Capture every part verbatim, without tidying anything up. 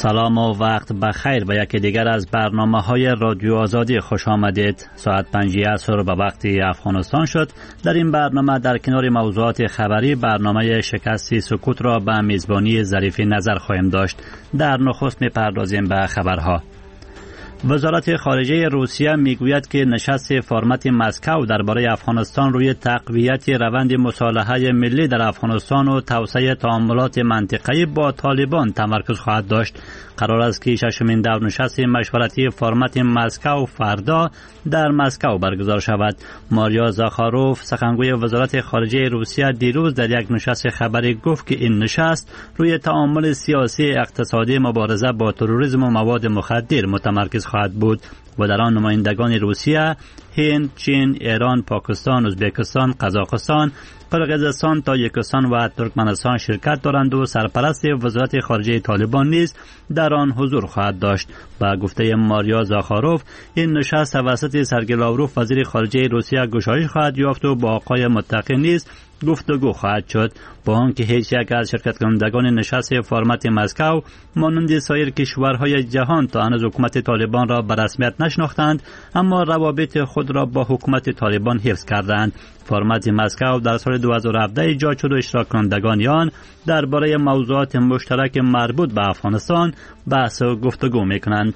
سلام و وقت بخیر به یکی دیگر از برنامه های رادیو آزادی خوش آمدید. ساعت پنج عصر به وقت افغانستان شد. در این برنامه در کنار موضوعات خبری برنامه شکست سکوت را به میزبانی ظریفی نظر خواهیم داشت. در نخست می‌پردازیم به خبرها. وزارت خارجه روسیه میگوید که نشست فرمت مسکو درباره افغانستان روی تقویت روند مصالحه ملی در افغانستان و توسعه تعاملات منطقه‌ای با طالبان تمرکز خواهد داشت. قرار است که ششمین دور نشست مشورتی فرمت مسکو فردا در مسکو برگزار شود. ماریا زاخاروف سخنگوی وزارت خارجه روسیه دیروز در یک نشست خبری گفت که این نشست روی تعامل سیاسی اقتصادی مبارزه با تروریسم و مواد مخدر متمرکز خواهد بود و در آن نمایندگان روسیه، هند، چین، ایران، پاکستان، ازبکستان، قزاقستان، قرقیزستان، تاجیکستان و ترکمنستان شرکت دارند و سرپرست وزارت خارجه طالبان نیز در آن حضور خواهد داشت. با گفته ماریا زاخاروف این نشست توسط سرگئی لاوروف وزیر خارجه روسیه گشایش خواهد یافت و با آقای متقی نیز گفتگو خواهد شد. با آنکه هیچ یک از شرکت کنندگان نشست فرمت مسکو مانند سایر کشورهای جهان تا هنوز حکومت طالبان را به رسمیت نشناختند، اما روابط خود را با حکومت طالبان حفظ کردند. فرمت مسکو در سال دو هزار و هفده ایجاد شد و اشتراک کنندگان آن درباره موضوعات مشترک مربوط به افغانستان بحث و گفتگو می‌کنند.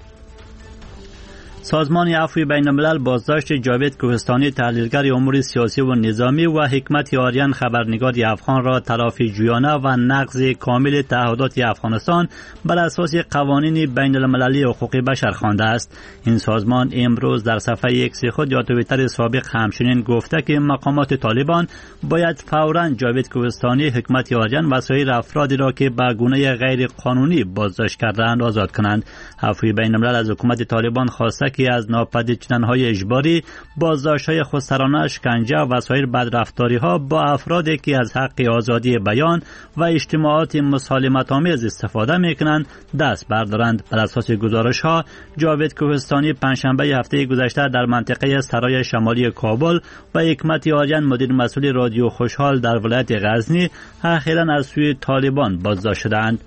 سازمان عفو بین الملل بازداشت جاوید کوهستانی تحلیلگر امور سیاسی و نظامی و حکمت آریان خبرنگار افغان را تلافی جویانه و نقض کامل تعهدات افغانستان بر اساس قوانین بین المللی حقوق بشر خوانده است. این سازمان امروز در صفحه ایکس خود یا توییتر سابق همچنین گفته که مقامات طالبان باید فوراً جاوید کوهستانی، حکمت آریان و سایر افرادی را که به گونه غیر قانونی بازداشت کردند آزاد کنند. عفو بین الملل از حکومت طالبان خواسته که از ناپدید شدن‌های اجباری، بازداشت‌های خودسرانه، شکنجه و سایر بدرفتاری‌ها با افرادی که از حق آزادی بیان و اجتماعات مسالمت‌آمیز استفاده می‌کنند دست بردارند. بر اساس گزارش‌ها جاوید کوهستانی پنجشنبه هفته گذشته در منطقه سرای شمالی کابل و حکمت آریان مدیر مسئول رادیو خوشحال در ولایت غزنی اخیراً از سوی طالبان بازداشت شدند.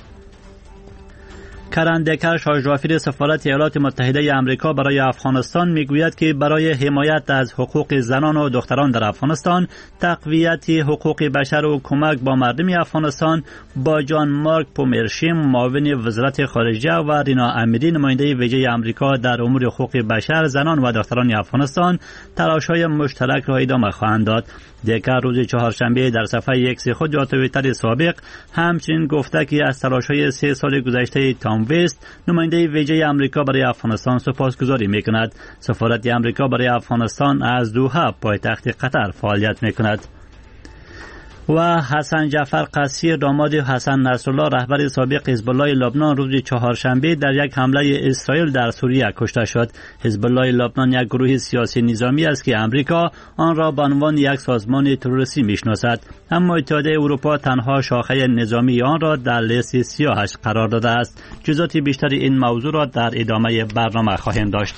کرن دکر شاهجوافیر سفارت ایالات متحده آمریکا برای افغانستان میگوید که برای حمایت از حقوق زنان و دختران در افغانستان، تقویت حقوق بشر و کمک با مردم افغانستان با جان مارک پومرشیم معاون وزارت خارجه و رینا امیری نماینده ویژه آمریکا در امور حقوق بشر، زنان و دختران افغانستان تلاش‌های مشترک را ادامه خواهند داد. دکر روز چهارشنبه در صفحه ایکس خود یا توییتر سابق همچنین گفته که از تلاش‌های سه سال گذشته تام ویست نماینده ویژه آمریکا برای افغانستان سپاسگزاری می‌کند. سفارت آمریکا برای افغانستان از دوحه پایتخت قطر فعالیت می‌کند. و حسن جعفر قصیر داماد حسن نصرالله رهبر سابق حزب الله لبنان روز چهارشنبه در یک حمله اسرائیل در سوریه کشته شد. حزب الله لبنان یک گروه سیاسی نظامی است که آمریکا آن را به عنوان یک سازمان تروریستی میشناسد، اما اتحادیه اروپا تنها شاخه نظامی آن را در لیست سیاهش قرار داده است. جزئیات بیشتر این موضوع را در ادامه برنامه خواهیم داشت.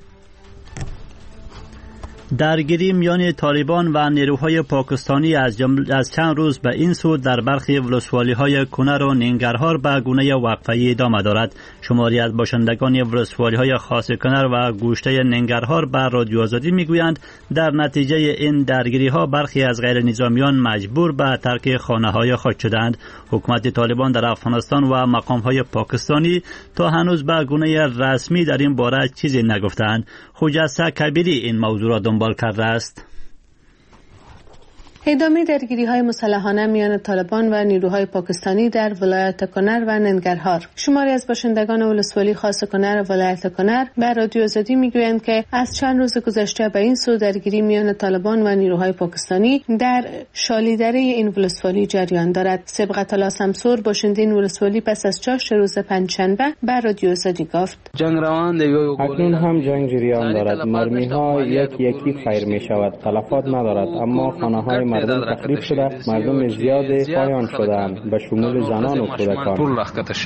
درگیری میان طالبان و نیروهای پاکستانی از, از چند روز به این سو در برخی ولسوالی‌های کنر و ننگرهار به گونه وقفه‌ای ادامه دارد. شماری از باشندگان ولسوالی‌های خاص کنر و گوشته ننگرهار به رادیو آزادی میگویند در نتیجه این درگیری‌ها برخی از غیر نظامیان مجبور به ترک خانه‌های خود شدند. حکومت طالبان در افغانستان و مقام‌های پاکستانی تا هنوز به گونه رسمی در این باره چیزی نگفتند. خجسته کبیری این موضوع را دنبال کرده است. ادامه درگیری‌های مسلحانه میان طالبان و نیروهای پاکستانی در ولایت کنر و ننگرهار. شماری از باشندگان ولسوالی خاص کنر و ولایت کنر به رادیو آزادی میگویند که از چند روز گذشته به این سو درگیری میان طالبان و نیروهای پاکستانی در شالیدره این ولسوالی جریان دارد. سبقت الله سمسور باشنده این ولسوالی پس از چاشت روز پنجشنبه به رادیو آزادی گفت: جنگ روان اکنون هم جنگ جریان دارد. مرمی‌ها یک یکی فایر می‌شود. تلفات ندارد، اما خانه‌های مردم تخریب شده، مردم زیاد پایان شدند به شمول زنان و کودکان.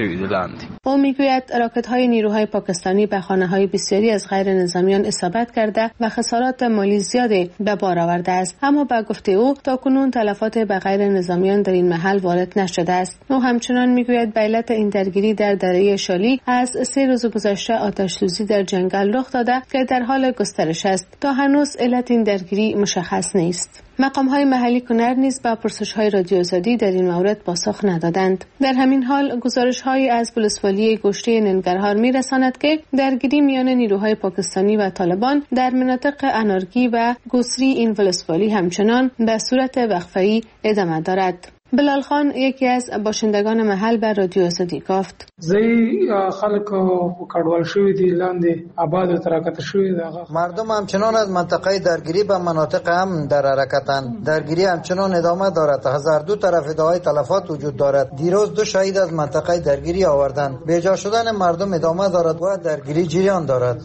او میگوید راکت‌های نیروهای پاکستانی به خانه‌های بسیاری از غیر نظامیان اصابت کرده و خسارات مالی زیادی به بار آورده است، اما با گفته او تاکنون تلفات به غیر نظامیان در این محل وارد نشده است. او همچنان میگوید به علت این درگیری در دره شالی از سه روز گذشته آتش‌سوزی در جنگل رخ داده که در حال گسترش است. تا هنوز علت این درگیری مشخص نیست. مقام‌های محلی کنر نیز به پرسش‌های رادیو آزادی در این مورد پاسخ ندادند. در همین حال گزارش‌هایی از ولسوالی گشته ننگرهار می‌رساند که درگیری میان نیروهای پاکستانی و طالبان در مناطق انارگی و گوسری این ولسوالی همچنان به صورت وقفه‌ای ادامه دارد. بلال خان یکی از باشندگان محل به رادیو آزادی گفت: زی خلک کډوال شوی دی لاندې آباد و تراکت شوی دی. مردم همچنان از منطقه درگیری به مناطق امن در حرکتند. درگیری همچنان ادامه دارد. هزار دو طرف ادعای تلفات وجود دارد. دیروز دو شهید از منطقه درگیری آوردند. بیجا شدن مردم ادامه دارد و درگیری جریان دارد.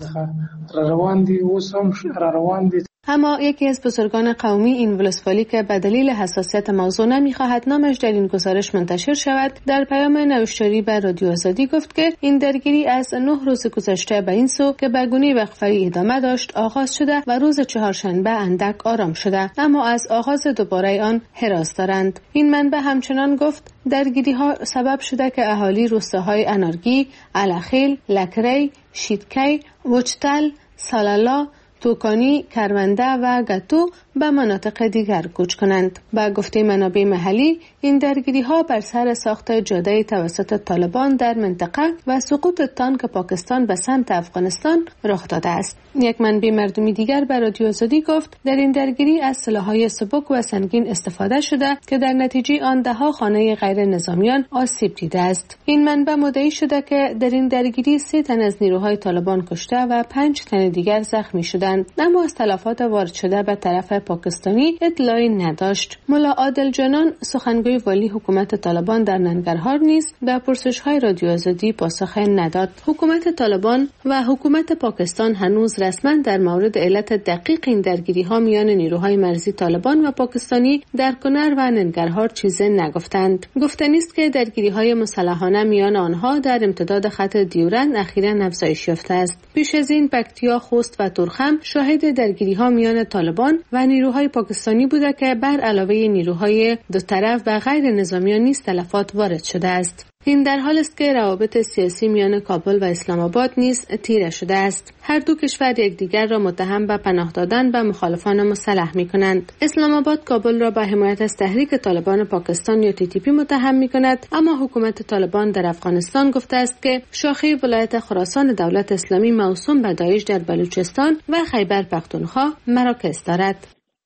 روان دی وسم روان دی. اما یکی از بزرگان قومی این ولسوالی که به دلیل حساسیت موضوع نمی‌خواهد نامش در این گزارش منتشر شود، در پیام نوشتاری به رادیو آزادی گفت که این درگیری از نه روز گذشته به این سو که به گونه وقفه‌ای ادامه داشت آغاز شده و روز چهارشنبه اندک آرام شده، اما از آغاز دوباره آن هراس دارند. این منبع همچنان گفت درگیری‌ها سبب شده که اهالی روستاهای انارگی، الخیل، لکری، شیدکی، وچتل، سالالا، توکانی، کرونده و گتو به مناطق دیگر کوچ کنند. با گفته منابع محلی، این درگیری ها بر سر ساخت جاده توسط طالبان در منطقه و سقوط تانک پاکستان به سمت افغانستان رخ داده است. یک منبع مردمی دیگر به رادیو آزادی گفت در این درگیری از سلاح‌های سبک و سنگین استفاده شده که در نتیجه آن ده ها خانه غیر نظامیان آسیب دیده است. این منبع مدعی شده که در این درگیری سه تن از نیروهای طالبان کشته و پنج تن دیگر زخمی شدند، اما از تلفات وارد شده به طرف پاکستانی اطلاعی نداشت. ملا عادل جانان سخنگوی والی حکومت طالبان در ننگرهار نیز به پرسش‌های رادیو آزادی پاسخ نداد. حکومت طالبان و حکومت پاکستان هنوز رسما در مورد علت دقیق این درگیری‌ها میان نیروهای مرزی طالبان و پاکستانی در کنر و ننگرهار چیزی نگفتند. گفتنی است که درگیری‌های مسلحانه میان آنها در امتداد خط دیورند اخیراً افزایش یافته است. پیش از این پکتیا، خوست و تورخم شاهد درگیری‌ها میان طالبان و نیروهای پاکستانی بوده که بر علاوه نیروهای دو طرف و غیر نظامیان نیز تلفات وارد شده است. این در حال است که روابط سیاسی میان کابل و اسلام آباد نیز تیره شده است. هر دو کشور یکدیگر را متهم به پناه دادن به مخالفان مسلح می‌کنند. اسلام آباد کابل را به حمایت از تحریک طالبان پاکستان یا تی تی پی متهم می‌کند، اما حکومت طالبان در افغانستان گفته است که شاخه ولایت خراسان دولت اسلامی موسوم به داعش در بلوچستان و خیبر پختونخوا مراکز دارد.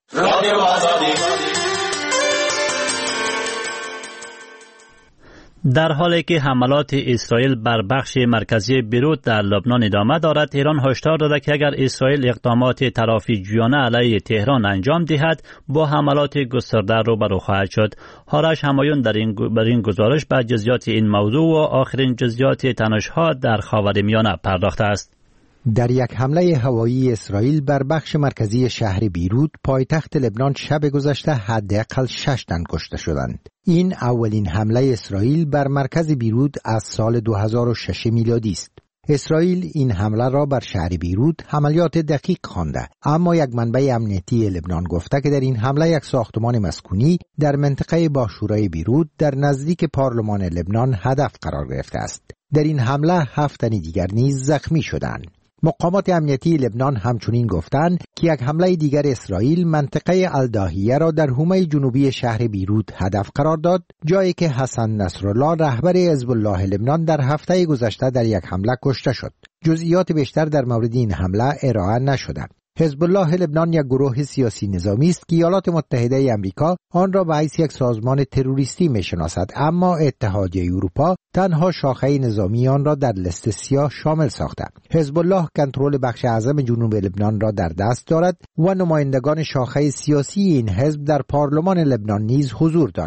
در حالی که حملات اسرائیل بر بخش مرکزی بیروت در لبنان ادامه دارد، ایران هشدار داده که اگر اسرائیل اقدامات تلافی‌جویانه علیه تهران انجام دهد با حملات گسترده روبرو خواهد شد. آرش همایون در این بر این گزارش به جزئیات این موضوع و آخرین جزئیات تنش‌ها در خاورمیانه پرداخته است. در یک حمله هوایی اسرائیل بر بخش مرکزی شهر بیروت پایتخت لبنان شب گذشته حداقل شش تن کشته شدند. این اولین حمله اسرائیل بر مرکز بیروت از سال دو هزار و شش میلادی است. اسرائیل این حمله را بر شهر بیروت عملیات دقیق خوانده، اما یک منبع امنیتی لبنان گفته که در این حمله یک ساختمان مسکونی در منطقه با شورای بیروت در نزدیک پارلمان لبنان هدف قرار گرفته است. در این حمله هفت تن دیگر نیز زخمی شدند. مقامات امنیتی لبنان همچنین گفتند که یک حمله دیگر اسرائیل منطقه الداهیه را در حومه جنوبی شهر بیروت هدف قرار داد، جایی که حسن نصرالله رهبر حزب الله لبنان در هفته گذشته در یک حمله کشته شد. جزئیات بیشتر در مورد این حمله ارائه نشده. حزب الله لبنان یک گروه سیاسی نظامی است که ایالات متحده آمریکا آن را به حیث یک سازمان تروریستی می‌شناسد، اما اتحادیه اروپا تنها شاخه نظامی آن را در لیست سیاه شامل ساخته. حزب الله کنترل بخش اعظم جنوب لبنان را در دست دارد و نمایندگان شاخه سیاسی این حزب در پارلمان لبنان نیز حضور دارند.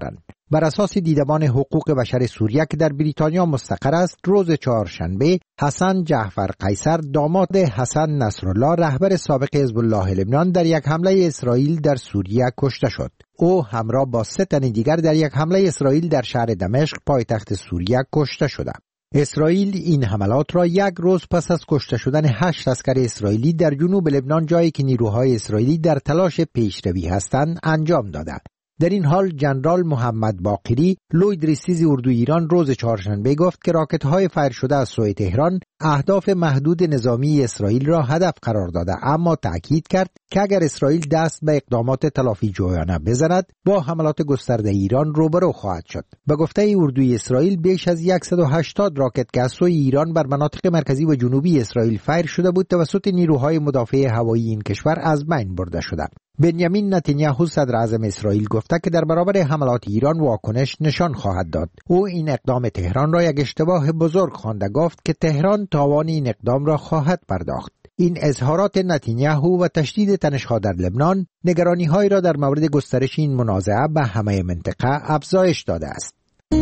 بر اساس دیدبان حقوق بشر سوریه که در بریتانیا مستقر است، روز چهارشنبه حسن جعفر قیصر داماد حسن نصرالله رهبر سابق حزب الله لبنان در یک حمله اسرائیل در سوریه کشته شد. او همراه با سه تن دیگر در یک حمله اسرائیل در شهر دمشق پایتخت سوریه کشته شده. اسرائیل این حملات را یک روز پس از کشته شدن هشت عسکر اسرائیلی در جنوب لبنان، جایی که نیروهای اسرائیلی در تلاش پیشروی هستند، انجام داده. در این حال جنرال محمد باقری لوید ریسیز اردو ایران روز چهارشنبه گفت که راکت‌های فایر شده از سوی تهران اهداف محدود نظامی اسرائیل را هدف قرار داده، اما تأکید کرد که اگر اسرائیل دست به اقدامات تلافی جویانه بزند با حملات گسترده ایران روبرو خواهد شد. به گفته اردوی اسرائیل بیش از صد و هشتاد راکت که از سوی ایران بر مناطق مرکزی و جنوبی اسرائیل فایر شده بود توسط نیروهای مدافع هوایی این کشور از بین برده شده. بنیامین نتانیاهو صدر اعظم اسرائیل گفته که در برابر حملات ایران واکنش نشان خواهد داد. او این اقدام تهران را یک اشتباه بزرگ خوانده، گفت که تهران تاوان این اقدام را خواهد پرداخت. این اظهارات نتانیاهو و تشدید تنش‌ها در لبنان نگرانی‌هایی را در مورد گسترش این منازعه به همه منطقه افزایش داده است.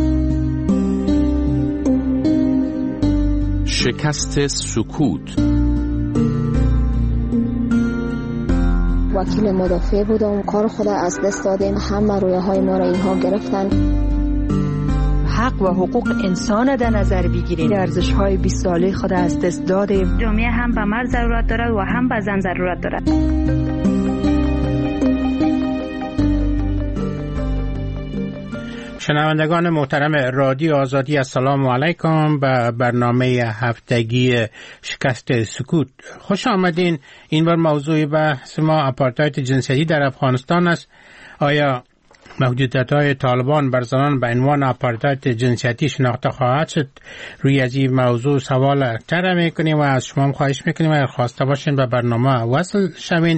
شکست سکوت. وکیل مدافع بودم، کار خود از دست دادیم، همه رویه های ما را اینها گرفتن. حق و حقوق انسان در نظر بگیریم، ارزش های بیست ساله خود از دست دادیم. جامعه هم به مرد ضرورت دارد و هم به زن ضرورت دارد. شنوندگان محترم رادیو آزادی، السلام علیکم به برنامه هفتگی شکست سکوت. خوش آمدین. این بار موضوع بحث ما آپارتاید جنسیتی در افغانستان است. آیا محدودیت‌های طالبان بر زنان به عنوان آپارتاید جنسیتی شناخته خواهد شد؟ روی از این موضوع سوال طرح می‌کنیم و از شما خواهش می‌کنیم اگر خواسته باشین به برنامه وصل شوین.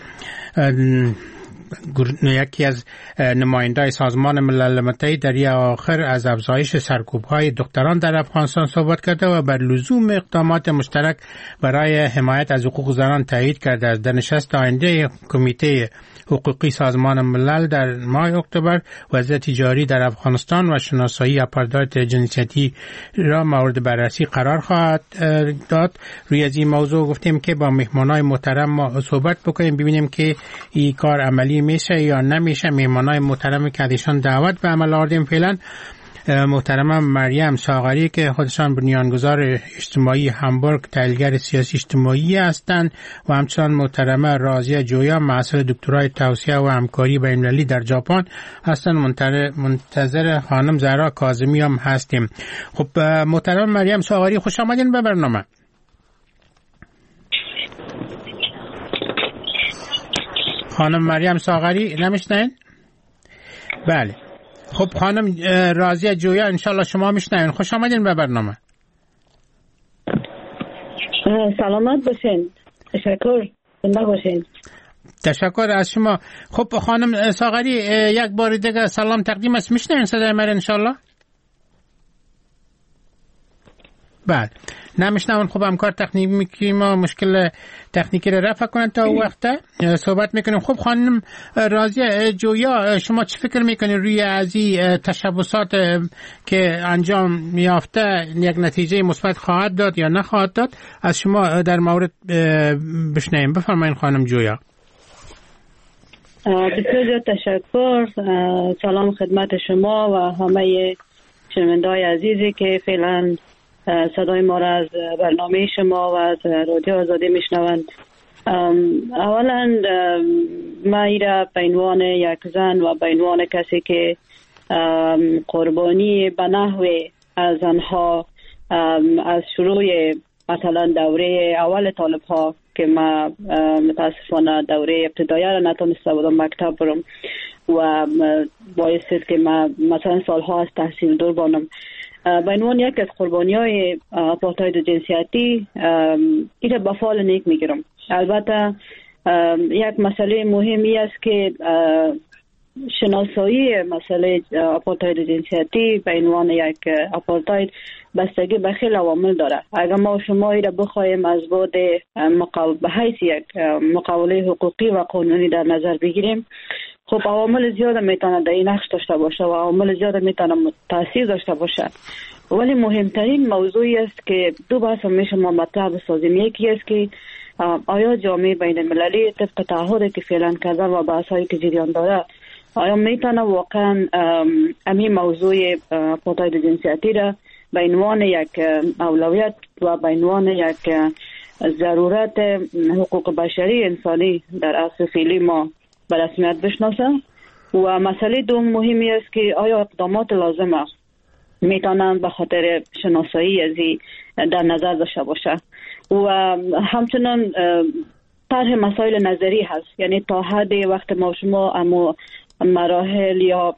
یکی از نمایندای سازمان ملل متحد در یک آخر از افزایش سرکوب‌های دختران در افغانستان صحبت کرده و بر لزوم اقدامات مشترک برای حمایت از حقوق زنان تایید کرده است. در نشست آینده کمیته حقوقی سازمان ملل در ماه اکتبر وضعیت جاری در افغانستان و شناسایی آپارتاید جنسیتی را مورد بررسی قرار خواهد داد. روی از این موضوع گفتیم که با مهمانای محترم ما صحبت بکنیم، ببینیم که این کار عملی میشه یا نمیشه. مهمانای محترم که ازشان دعوت به عمل آوردیم فعلا محترم مریم ساغری که خودشان بنیانگذار اجتماعی همبورگ تحلیلگر سیاسی اجتماعی هستند و همچنان محترم رازیه جویا محصل دکترای توسعه و همکاری بین‌المللی در ژاپن هستند. منتظر خانم زهرا کاظمی هم هستیم. خب محترم مریم ساغری، خوش آمدین به برنامه. خانم مریم ساغری نمیشنین؟ بله. خب خانم رازیه جویا انشالله شما میشنین. خوش آمدین به برنامه. سلامت باشین. تشکر. زنده باشین. تشکر از شما. خب خانم ساغری یک بار دیگه سلام تقدیم است. میشنین صدای من انشالله؟ بله. نمیشنون. خب همکار تکنیکی ما مشکل تکنیکی رو رفع کنند تا وقت صحبت میکنیم. خب خانم رازیه جویا، شما چی فکر میکنید روی از این تشبسات که انجام یافته یک نتیجه مثبت خواهد داد یا نخواهد داد؟ از شما در مورد بشنویم. بفرمایید خانم جویا. بسیار تشکر. سلام خدمت شما و همه شنونده‌های عزیزی که فعلا صدای ما را از برنامه شما و از رادیو آزادی میشنوند. اولا ما ایرا به عنوان یک زن و به عنوان کسی که قربانی به نحو از آنها از شروع مثلا دوره اول طالب ها که ما متاسفانه دوره ابتدایی را نتونسته بودم مکتب برم و باعث است که ما مثلا سالها از تحصیل دور بانم. به عنوان یک از قربانی های آپارتاید جنسیتی ایره به فال نیک میگیرم. البته یک مسئله مهمی است که شناسایی مسئله آپارتاید جنسیتی به عنوان یک آپارتاید بستگی به خیلی عوامل داره. اگر ما شما ایره بخوایم از بعد به حیث یک مقاوله حقوقی و قانونی در نظر بگیریم، خب عوامل زیاد میتونه در این نقش داشته باشه و عوامل زیاد میتونه تاثیر داشته باشه، ولی مهمترین موضوعی است که دو بحث میشه ما مطرح بسازیم. یکی است که آیا جامعه بین المللی طبق تعهدی که فعلا کرده و بحث‌هایی که جریان داره آیا میتونه واقعا امی موضوع آپارتاید جنسیتی را به عنوان یک اولویت و به عنوان یک ضرورت حقوق بشری انسانی در عصر فعلی ما به رسمیت بشناسه؟ و مسئله دوم مهمی است که آیا اقدامات لازمه میتونن به خاطر شناسایی ازی در نظر داشته باشه و همچنان طرح مسائل نظری هست، یعنی تا حد وقت ما شما اما مراحل یا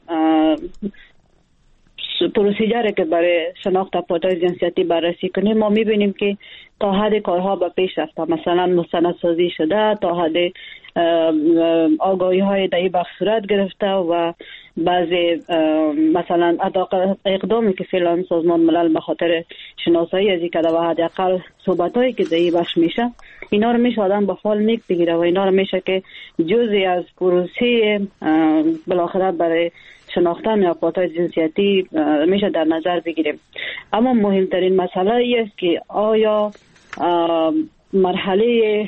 پروسیجر که برای شناخت آپارتاید جنسیتی بررسی کنیم ما میبینیم که تا حد کارها به پیش رفته، مثلا مستندسازی شده، تا حد آگاهی های در این بخش صورت گرفته و بعضی مثلا اقدامی که فعلا سازمان ملل به خاطر شناسایی ازی کرده و حداقل صحبت هایی که در این بخش میشه اینا رو میشه آدم به فال نیک بگیره و اینا رو میشه که جزئی از پروسه بالاخره برای شناختن آپارتاید جنسیتی میشه در نظر بگیریم. اما مهمترین مسئله ای است که آیا مرحله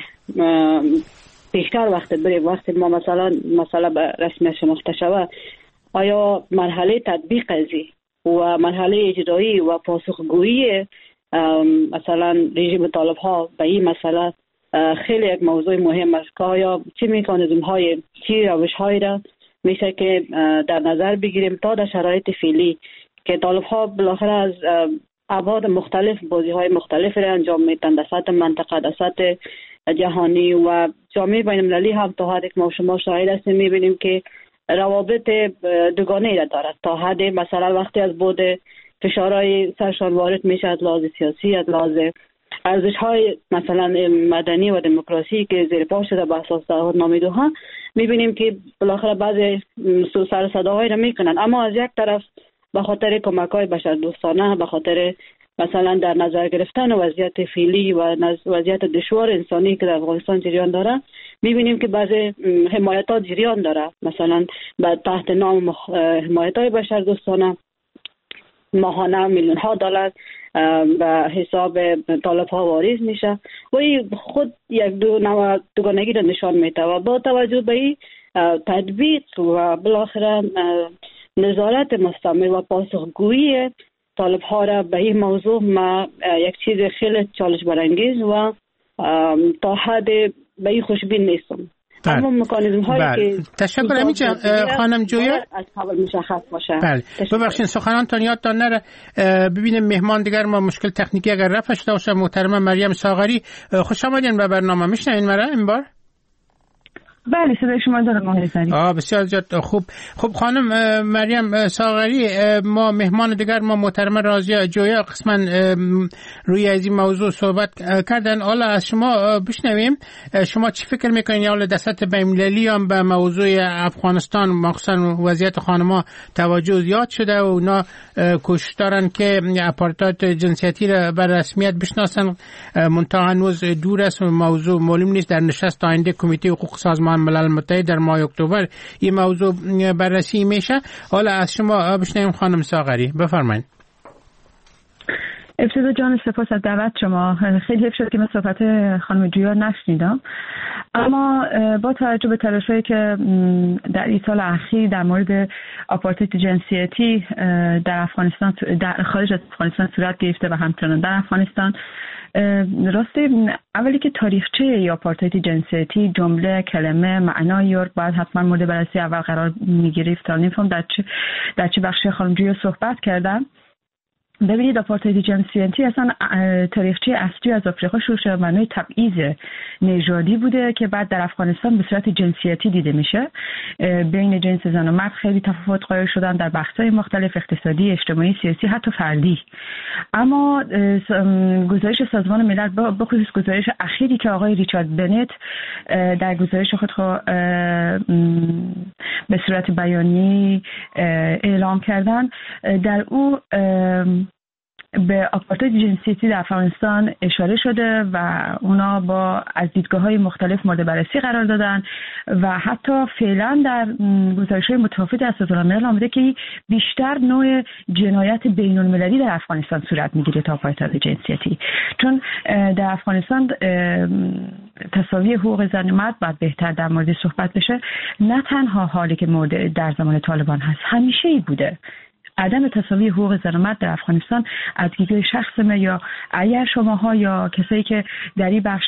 پیشتر وقت بریم وقتی ما مثلا مسئله به رسمیت شناخته شود آیا مرحله تطبیق ازی و مرحله اجرایی و پاسخگویی مثلا رژیم طالب ها به این مسئله خیلی یک موضوع مهم است که آیا چه مکانیزم های چه روش هایی را میشه که در نظر بگیریم تا در شرایط فعلی که طالب ها بالاخره از ابعاد مختلف بازی های مختلف را انجام میدن در سطح منطقه، در سطح جهانی و جامعه بین المللی هم تا حدی که ما شما شاهد هستیم میبینیم که روابط دوگانه را دارد. تا حدی مثلا وقتی از بود فشارهای سرشان وارد میشه از لحاظ سیاسی، از لحاظ ارزش های مثلا مدنی و دموکراسی که زیر پا شده به اساس تعهدنامه دوحه میبینیم که بالاخره بعضی سر صداهایی را میکنن، اما از یک طرف به خاطر کمک های بشر دوستانه، به خاطر مثلا در نظر گرفتن وضعیت فعلی و وضعیت دشوار انسانی که در افغانستان جریان داره میبینیم که بعضی حمایتات جریان داره، مثلا بعد تحت نام حمایت های بشر دوستانه ماهانه میلیون ها دلار به حساب طالب ها واریز میشه و این خود یک دو نوع دوگانگی را نشان میده و با توجه به این تطبیق و بالاخره نظارت مستمر و پاسخگویی طالب ها را به این موضوع ما یک چیز خیلی چالش برانگیز و تا حد به این خوشبین نیستم. اما مکانیزم هایی که تشکر امیجا خانم جویا از قبل مشخص باشه. بله ببخشید سخنانتان یادتان نره ببینیم مهمان دیگر ما مشکل تکنیکی اگر رفع شده باشه. محترمه مریم ساغری خوش آمدین به برنامه. میشنوین مرا این بار؟ بله صدای شما دارم آقای سری. آه بسیار زیاد خوب. خب خانم مریم ساغری ما مهمان دیگر ما محترمه رازیا جویا قسما روی از این موضوع صحبت کردن. حالا از شما بشنویم شما چی فکر میکنین یا حالا دست بین‌المللی هم به موضوع افغانستان مخصوصا وضعیت خانم‌ها توجه زیاد شده و اونا کوشش دارن که آپارتاید جنسیتی را به رسمیت بشناسن، منتها هنوز دور است و موضوع معلوم نیست. در نشست آینده کمیته حقوق سازمان ملل متحد در ماه اکتبر این موضوع بررسی میشه. حالا از شما بشنویم خانم ساغری بفرمایید. ابتدا جان سپاس از دعوت شما. خیلی حیف شد که من صحبت خانم جویا نشنیدم، اما با توجه به تلاشایی که در این سال اخیر در مورد آپارتاید جنسیتی در افغانستان در خارج از افغانستان صورت گرفته و همچنان در افغانستان، راسته اولی که تاریخچه یا آپارتاید جنسیتی جمله کلمه معنای رو باید حتما مورد بررسی اول قرار میگرفت تا نمیفهم در چه در چه بخش خانم جویا صحبت کردم. ببینید آپارتاید جنسیتی اصلا تاریخچه اصلی از آفریقا شروع شده، معنای تبعیض نژادی بوده که بعد در افغانستان به صورت جنسیتی دیده میشه. بین جنس زن و مرد خیلی تفاوت قائل شدن در بخش‌های مختلف اقتصادی، اجتماعی، سیاسی، حتی فردی. اما گزارش سازمان ملل به خصوص گزارش اخیری که آقای ریچارد بنت در گزارش خود به صورت بیانی اعلام کردن، در او به آپارتاید جنسیتی در افغانستان اشاره شده و اونا با از دیدگاه‌های مختلف مورد بررسی قرار دادن و حتی فعلا در گزارش‌های متفاوت از سازمان ملل آمده که بیشتر نوع جنایت بین‌المللی در افغانستان صورت می‌گیره تا آپارتاید جنسیتی، چون در افغانستان تساوی حقوق زن و مرد باید بهتر در مورد صحبت بشه. نه تنها حالی که مورد در زمان طالبان هست، همیشه ای بوده. عدم تساوی حقوق زن و مرد در افغانستان از دیدگاه شخص ما یا اگر شماها یا کسایی که در این بخش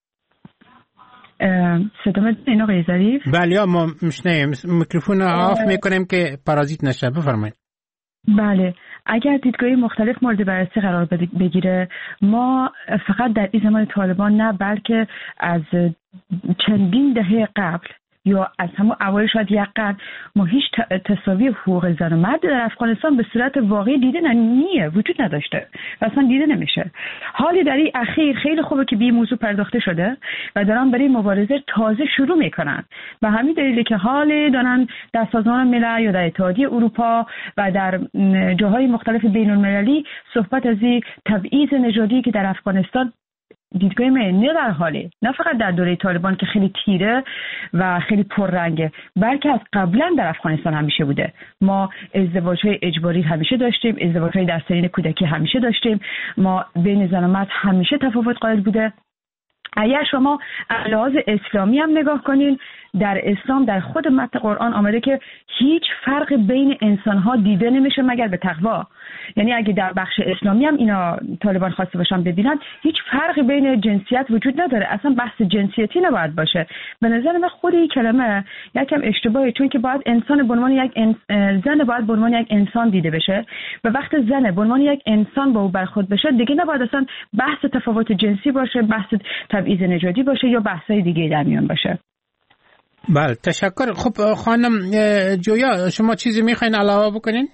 صدامه این آقای ظریف؟ بله ما میشنیم، میکروفون آف میکنیم که پارازیت نشه. بفرمایید. بله، اگر دیدگاهی مختلف مورد بررسی قرار بگیره، ما فقط در این زمان طالبان نه بلکه از چندین دهه قبل یا از همون اوایل شاید یک قرن ما هیچ تساوی حقوق زن و مرد در افغانستان به صورت واقعی دیده نمیه، وجود نداشته و اصلا دیده نمیشه. حالی در این اخیر خیلی خوبه که به این موضوع پرداخته شده و دارن برای مبارزه تازه شروع میکنن. و همین دلیلی که حال دارن در سازمان ملل یا در اتحادیه اروپا و در جاهای مختلف بین المللی صحبت از این تبعیض نژادی که در افغانستان دیدگاه من نه در حاله، نه فقط در دوره طالبان که خیلی تیره و خیلی پررنگه، بلکه از قبلا در افغانستان همیشه بوده. ما ازدواج‌های اجباری همیشه داشتیم، ازدواج‌های در سنین کودکی همیشه داشتیم، ما بین زن و مرد همیشه تفاوت قائل بوده. اگر شما از لحاظ اسلامی هم نگاه کنین، در اسلام در خود متن قرآن آمده که هیچ فرق بین انسان‌ها دیده نمیشه مگر به تقوا. یعنی اگه در بخش اسلامی هم اینا طالبان خواسته باشن ببینن، هیچ فرقی بین جنسیت وجود نداره، اصلا بحث جنسیتی نباید باشه. به نظر من خود این کلمه یکم اشتباهه، چون که باید انسان به عنوان یک انس... زن باید به عنوان یک انسان دیده بشه و وقت زن به عنوان یک انسان با او برخورد بشه، دیگه نباید اصلا بحث تفاوت جنسی باشه، بحث تبعیض نژادی باشه یا بحث‌های دیگه در میان باشه. بله تشکر. خب خانم جویا، شما چیزی میخواین علاوه بکنین؟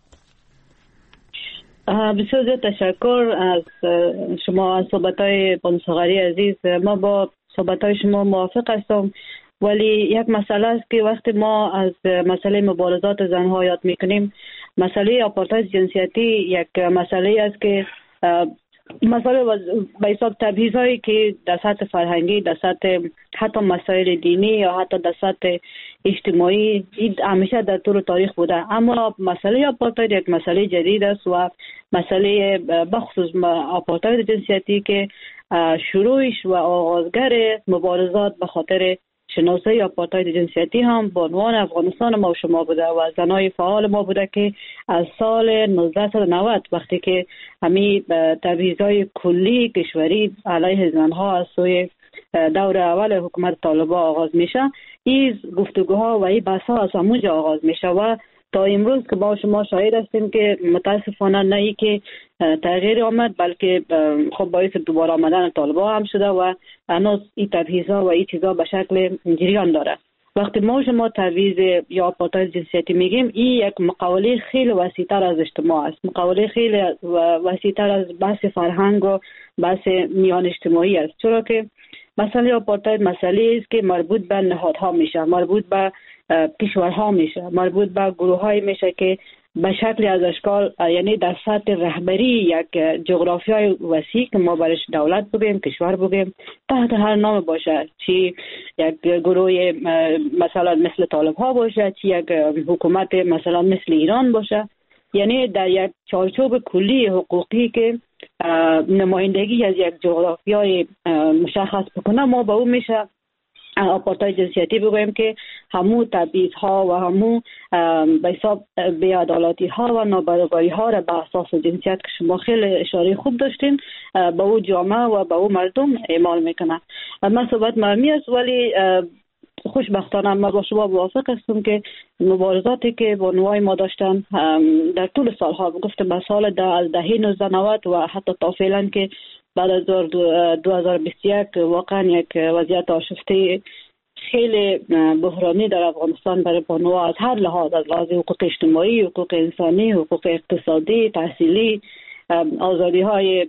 بسیار زیاد تشکر از شما، از صحبت‌های بانو ساغری عزیز. ما با صحبت‌های شما موافق هستم، ولی یک مسئله است که وقتی ما از مسئله مبارزات زنها یاد میکنیم، مسئله آپارتاید جنسیتی یک مسئله است که مسئله به حساب تبعیض‌هایی که در سطح فرهنگی، در سطح حتی مسائل دینی یا حتی در سطح اجتماعی همیشه در طول تاریخ بوده. اما مسئله آپارتاید یک مسئله جدید است و مسئله بخصوص آپارتاید جنسیتی که شروعش و آغازگر مبارزات به خاطر شناسایی آپارتاید جنسیتی هم به عنوان افغانستان ما و شما بوده و زنای فعال ما بوده که از سال نوزده صد و نود وقتی که همین تبعیض‌های کلی کشوری علیه زنها از سوی دور اول حکومت طالبان آغاز میشه، این گفتگوها و این بحث‌ها از همونجا آغاز میشه و تا امروز که با شما شاهد هستیم که متاسفانه نه ای که تغییر آمد، بلکه خب باعث دوباره آمدن طالبان هم شده و هنوز این تبعیض‌ها و این چیزا به شکل جریان داره. وقتی ما شما تبعیض یا آپارتاید جنسیتی میگیم، این یک مقوله خیلی وسیع‌تر از اجتماع است، مقوله خیلی وسیع‌تر از بحث فرهنگ و بحث میان اجتماعی است، چرا که مسئله آپارتاید مسئله است که مربوط به نهادها میشه، مربوط به کشورها میشه، مربوط به گروه‌های میشه که به شکل از اشکال، یعنی در سطح رهبری یک جغرافیای وسیع که ما برش دولت بگیم، کشور بگیم، تحت هر نام باشه، چی یک گروه مثلا مثل طالب ها باشه، چی یک حکومت مثلا مثل ایران باشه، یعنی در یک چارچوب کلی حقوقی که نمایندگی از یک جغرافیای مشخص بکنه، ما با اون میشه آپارتاید جنسیتی بگویم که همو تبعیض‌ها و همو به حساب بی‌عدالتی ها و نابرابری ها را به اساس جنسیت که شما خیلی اشاره خوب داشتین به او جامعه و به او مردم اعمال میکنه. من صحبت مهمی است، ولی خوشبختانه من با شما موافق هستم که مبارزاتی که بانوای ما داشتن در طول سالها، گفتم به سال ده از دهه نوزده نود و حتی تا فعلا که بعد از دو هزار و بیست و یک واقعا یک وضعیت آشفته خیلی بحرانی در افغانستان برای بانوها از هر لحاظ، از لحاظ حقوق اجتماعی، حقوق انسانی، حقوق اقتصادی، تحصیلی، آزادی های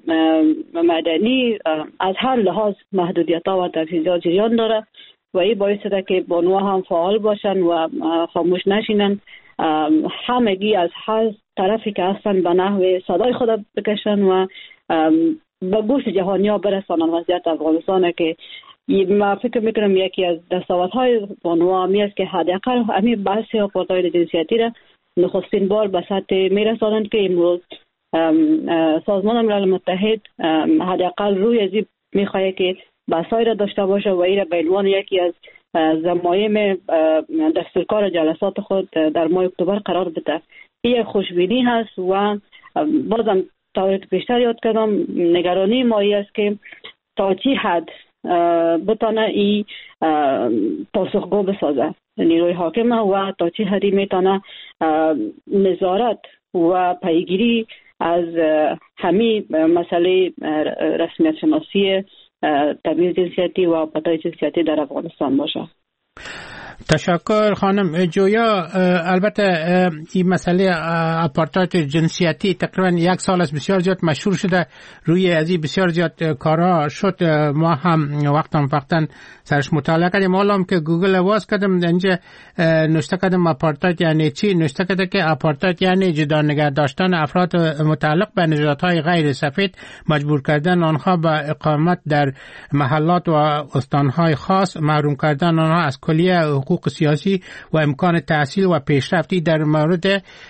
مدنی، از هر لحاظ محدودیت ها و تبعیضات جریان داره و این باعث ده که بانوها هم فعال باشن و خاموش نشینن همگی از هر طرفی که هستن به نحو صدای خود بکشن و به گوش جهانی ها برسانن وضعیت افغانستان که ما فکر میکنم یکی از دستاوردهای بانوا همی است که حداقل همین بحث آپارتاید جنسیتی را نخستین بار به سطح میرسانند که امروز سازمان ملل متحد حداقل روی ازی میخواهد که بحثایی را داشته باشه و این را به عنوان یکی از ضمایم دستورکار جلسات خود در ماه اکتبر قرار بده. این خوشبینی هست و بازم طوری که بیشتر یاد کردم نگرانی مایی است که تا چی حد بتانه ای پاسخگو بسازه نیروی حاکمه و تا چی حدی میتونه نظارت و پیگیری از همین مسئله رسمیت شناسی تبعیض جنسیتی و آپارتاید جنسیتی در افغانستان باشه. تشکر خانم جویا. البته این مسئله آپارتاید جنسیتی تقریبا یک سال است بسیار زیاد مشهور شده، روی ازی بسیار زیاد کارها شد. ما هم وقتا وقتا سرش مطالعه کردیم. حالا که گوگل واس کردم اینجا نوشته کردم آپارتاید یعنی چی، نوشته کرده که آپارتاید یعنی جدا نگه داشتن افراد متعلق به نژادهای غیر سفید، مجبور کردن آنها به اقامت در محلات و استانهای خاص، محروم کردن آنها از کلیه حقوق سیاسی و امکان تحصیل و پیشرفتی. در مورد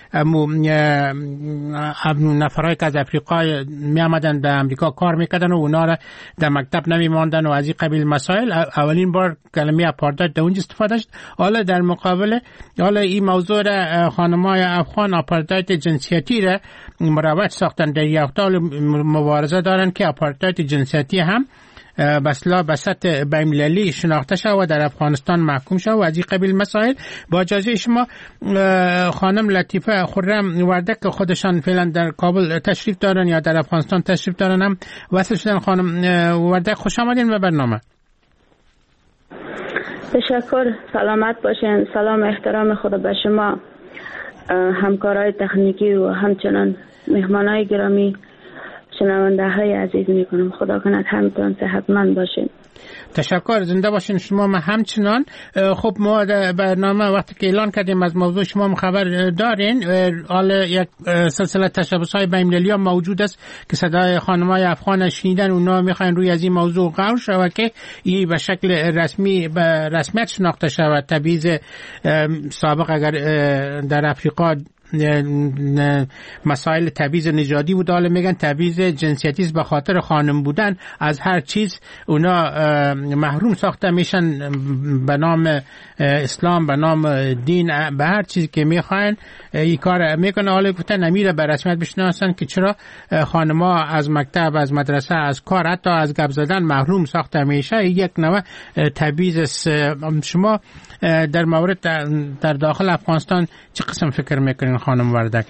نفرایی که از افریقا می آمدن به امریکا کار میکردن و اونا را در مکتب نمی ماندن و از این قبیل مسائل، اولین بار کلمه آپارتاید در اونجا استفاده شد. حالا در مقابل حالا این موضوع را خانمای افغان آپارتاید جنسیتی را مروج ساختن، در یک حال مبارزه دارن که آپارتاید جنسیتی هم بسلا به سطح بین‌المللی شناخته شد و در افغانستان محکوم شد و از این قبیل مسائل. با اجازه شما خانم لطیفه خرم وردک که خودشان فعلا در کابل تشریف دارن یا در افغانستان تشریف دارن هم وصل شدن. خانم وردک خوش آمدین به برنامه. تشکر، سلامت باشین. سلام احترام خود به شما همکارای تکنیکی و همچنان مهمانای گرامی شنونده های عزیز میکنم. خدا کند همتون صحتمند باشین. تشکر، زنده باشین شما. ما همچنان. خب ما در برنامه وقتی که اعلان کردیم از موضوع شما خبر دارین، حالا یک سلسله تشبس های بین‌المللی موجود است که صدای خانمای افغان شنیدن، اونا میخواین روی از این موضوع غور شود که این به شکل رسمی به رسمیت شناخته شود. تبعیض سابق اگر در افریقا مسائل تبعیض نژادی بود، حالا میگن تبعیض جنسیتی است، به خاطر خانم بودن از هر چیز اونا محروم ساخته میشن، به نام اسلام، به نام دین، به هر چیزی که میخواین این کار میکنه. حالا گفتن نمیره به رسمیت بشناسن که چرا خانم‌ها از مکتب، از مدرسه، از کار، حتی از گپ زدن محروم ساخته میشه. یک نوع تبعیض. شما در مورد در داخل افغانستان چه قسم فکر میکنین خانم وردک؟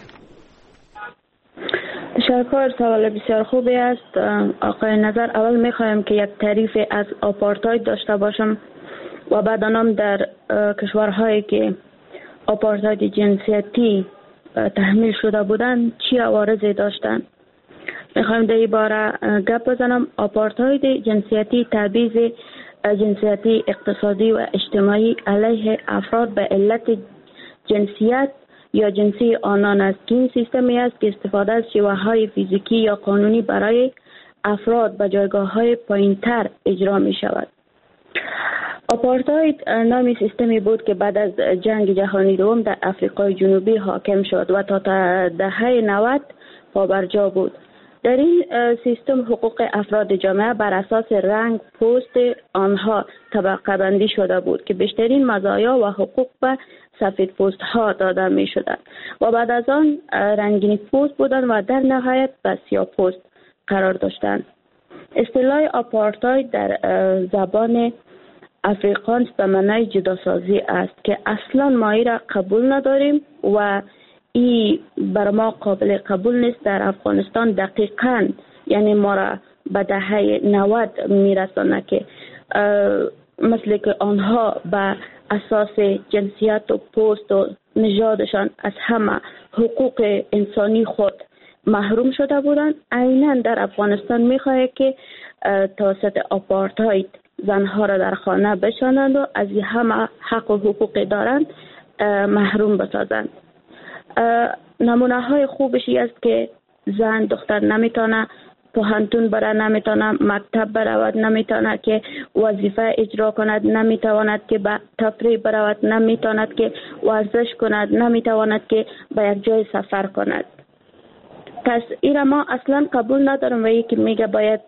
تشکر، سوال بسیار خوبی است آقای نظر. اول میخوایم که یک تعریف از آپارتاید داشته باشم و بعد آنم در کشورهایی که آپارتاید جنسیتی تحمیل شده بودند چی عوارضی داشتند. میخوایم در این باره گپ بزنم. آپارتاید جنسیتی تبعیض جنسیتی اقتصادی و اجتماعی علیه افراد به علت جنسیت یا جنسی آنان است که این سیستمی است که استفاده از شیوه‌های فیزیکی یا قانونی برای افراد به جایگاه‌های پایین‌تر اجرا می شود. آپارتاید نامی سیستمی بود که بعد از جنگ جهانی دوم در آفریقای جنوبی حاکم شد و تا دهه نود پابرجا بود. در این سیستم حقوق افراد جامعه بر اساس رنگ پوست آنها طبقه بندی شده بود که بیشترین مزایا و حقوق به سفید پوست ها داده می شدند و بعد از آن رنگین پوست بودند و در نهایت به سیاه پوست قرار داشتند. اصطلاح آپارتاید در زبان افریقانس به معنای جداسازی است که اصلا ما ای را قبول نداریم و ای بر ما قابل قبول نیست. در افغانستان دقیقاً یعنی ما را به دهه نود میرسانه که مثل که آنها به اساس جنسیت و پوست و نژادشان از همه حقوق انسانی خود محروم شده بودند، عیناً در افغانستان میخواهد که توسط آپارتاید زنها را در خانه بشانند و از همه حق و حقوق دارند محروم بسازند. نمونه های خوبشی است که زن دختر نمیتونه پوهنتون بره، نمیتونه مکتب برود، نمیتونه که وظیفه اجرا کند، نمیتواند که به تفریح برود، نمیتواند که ورزش کند، نمیتواند که به یک جای سفر کند. پس این ما اصلا قبول ندارم و ای که میگه باید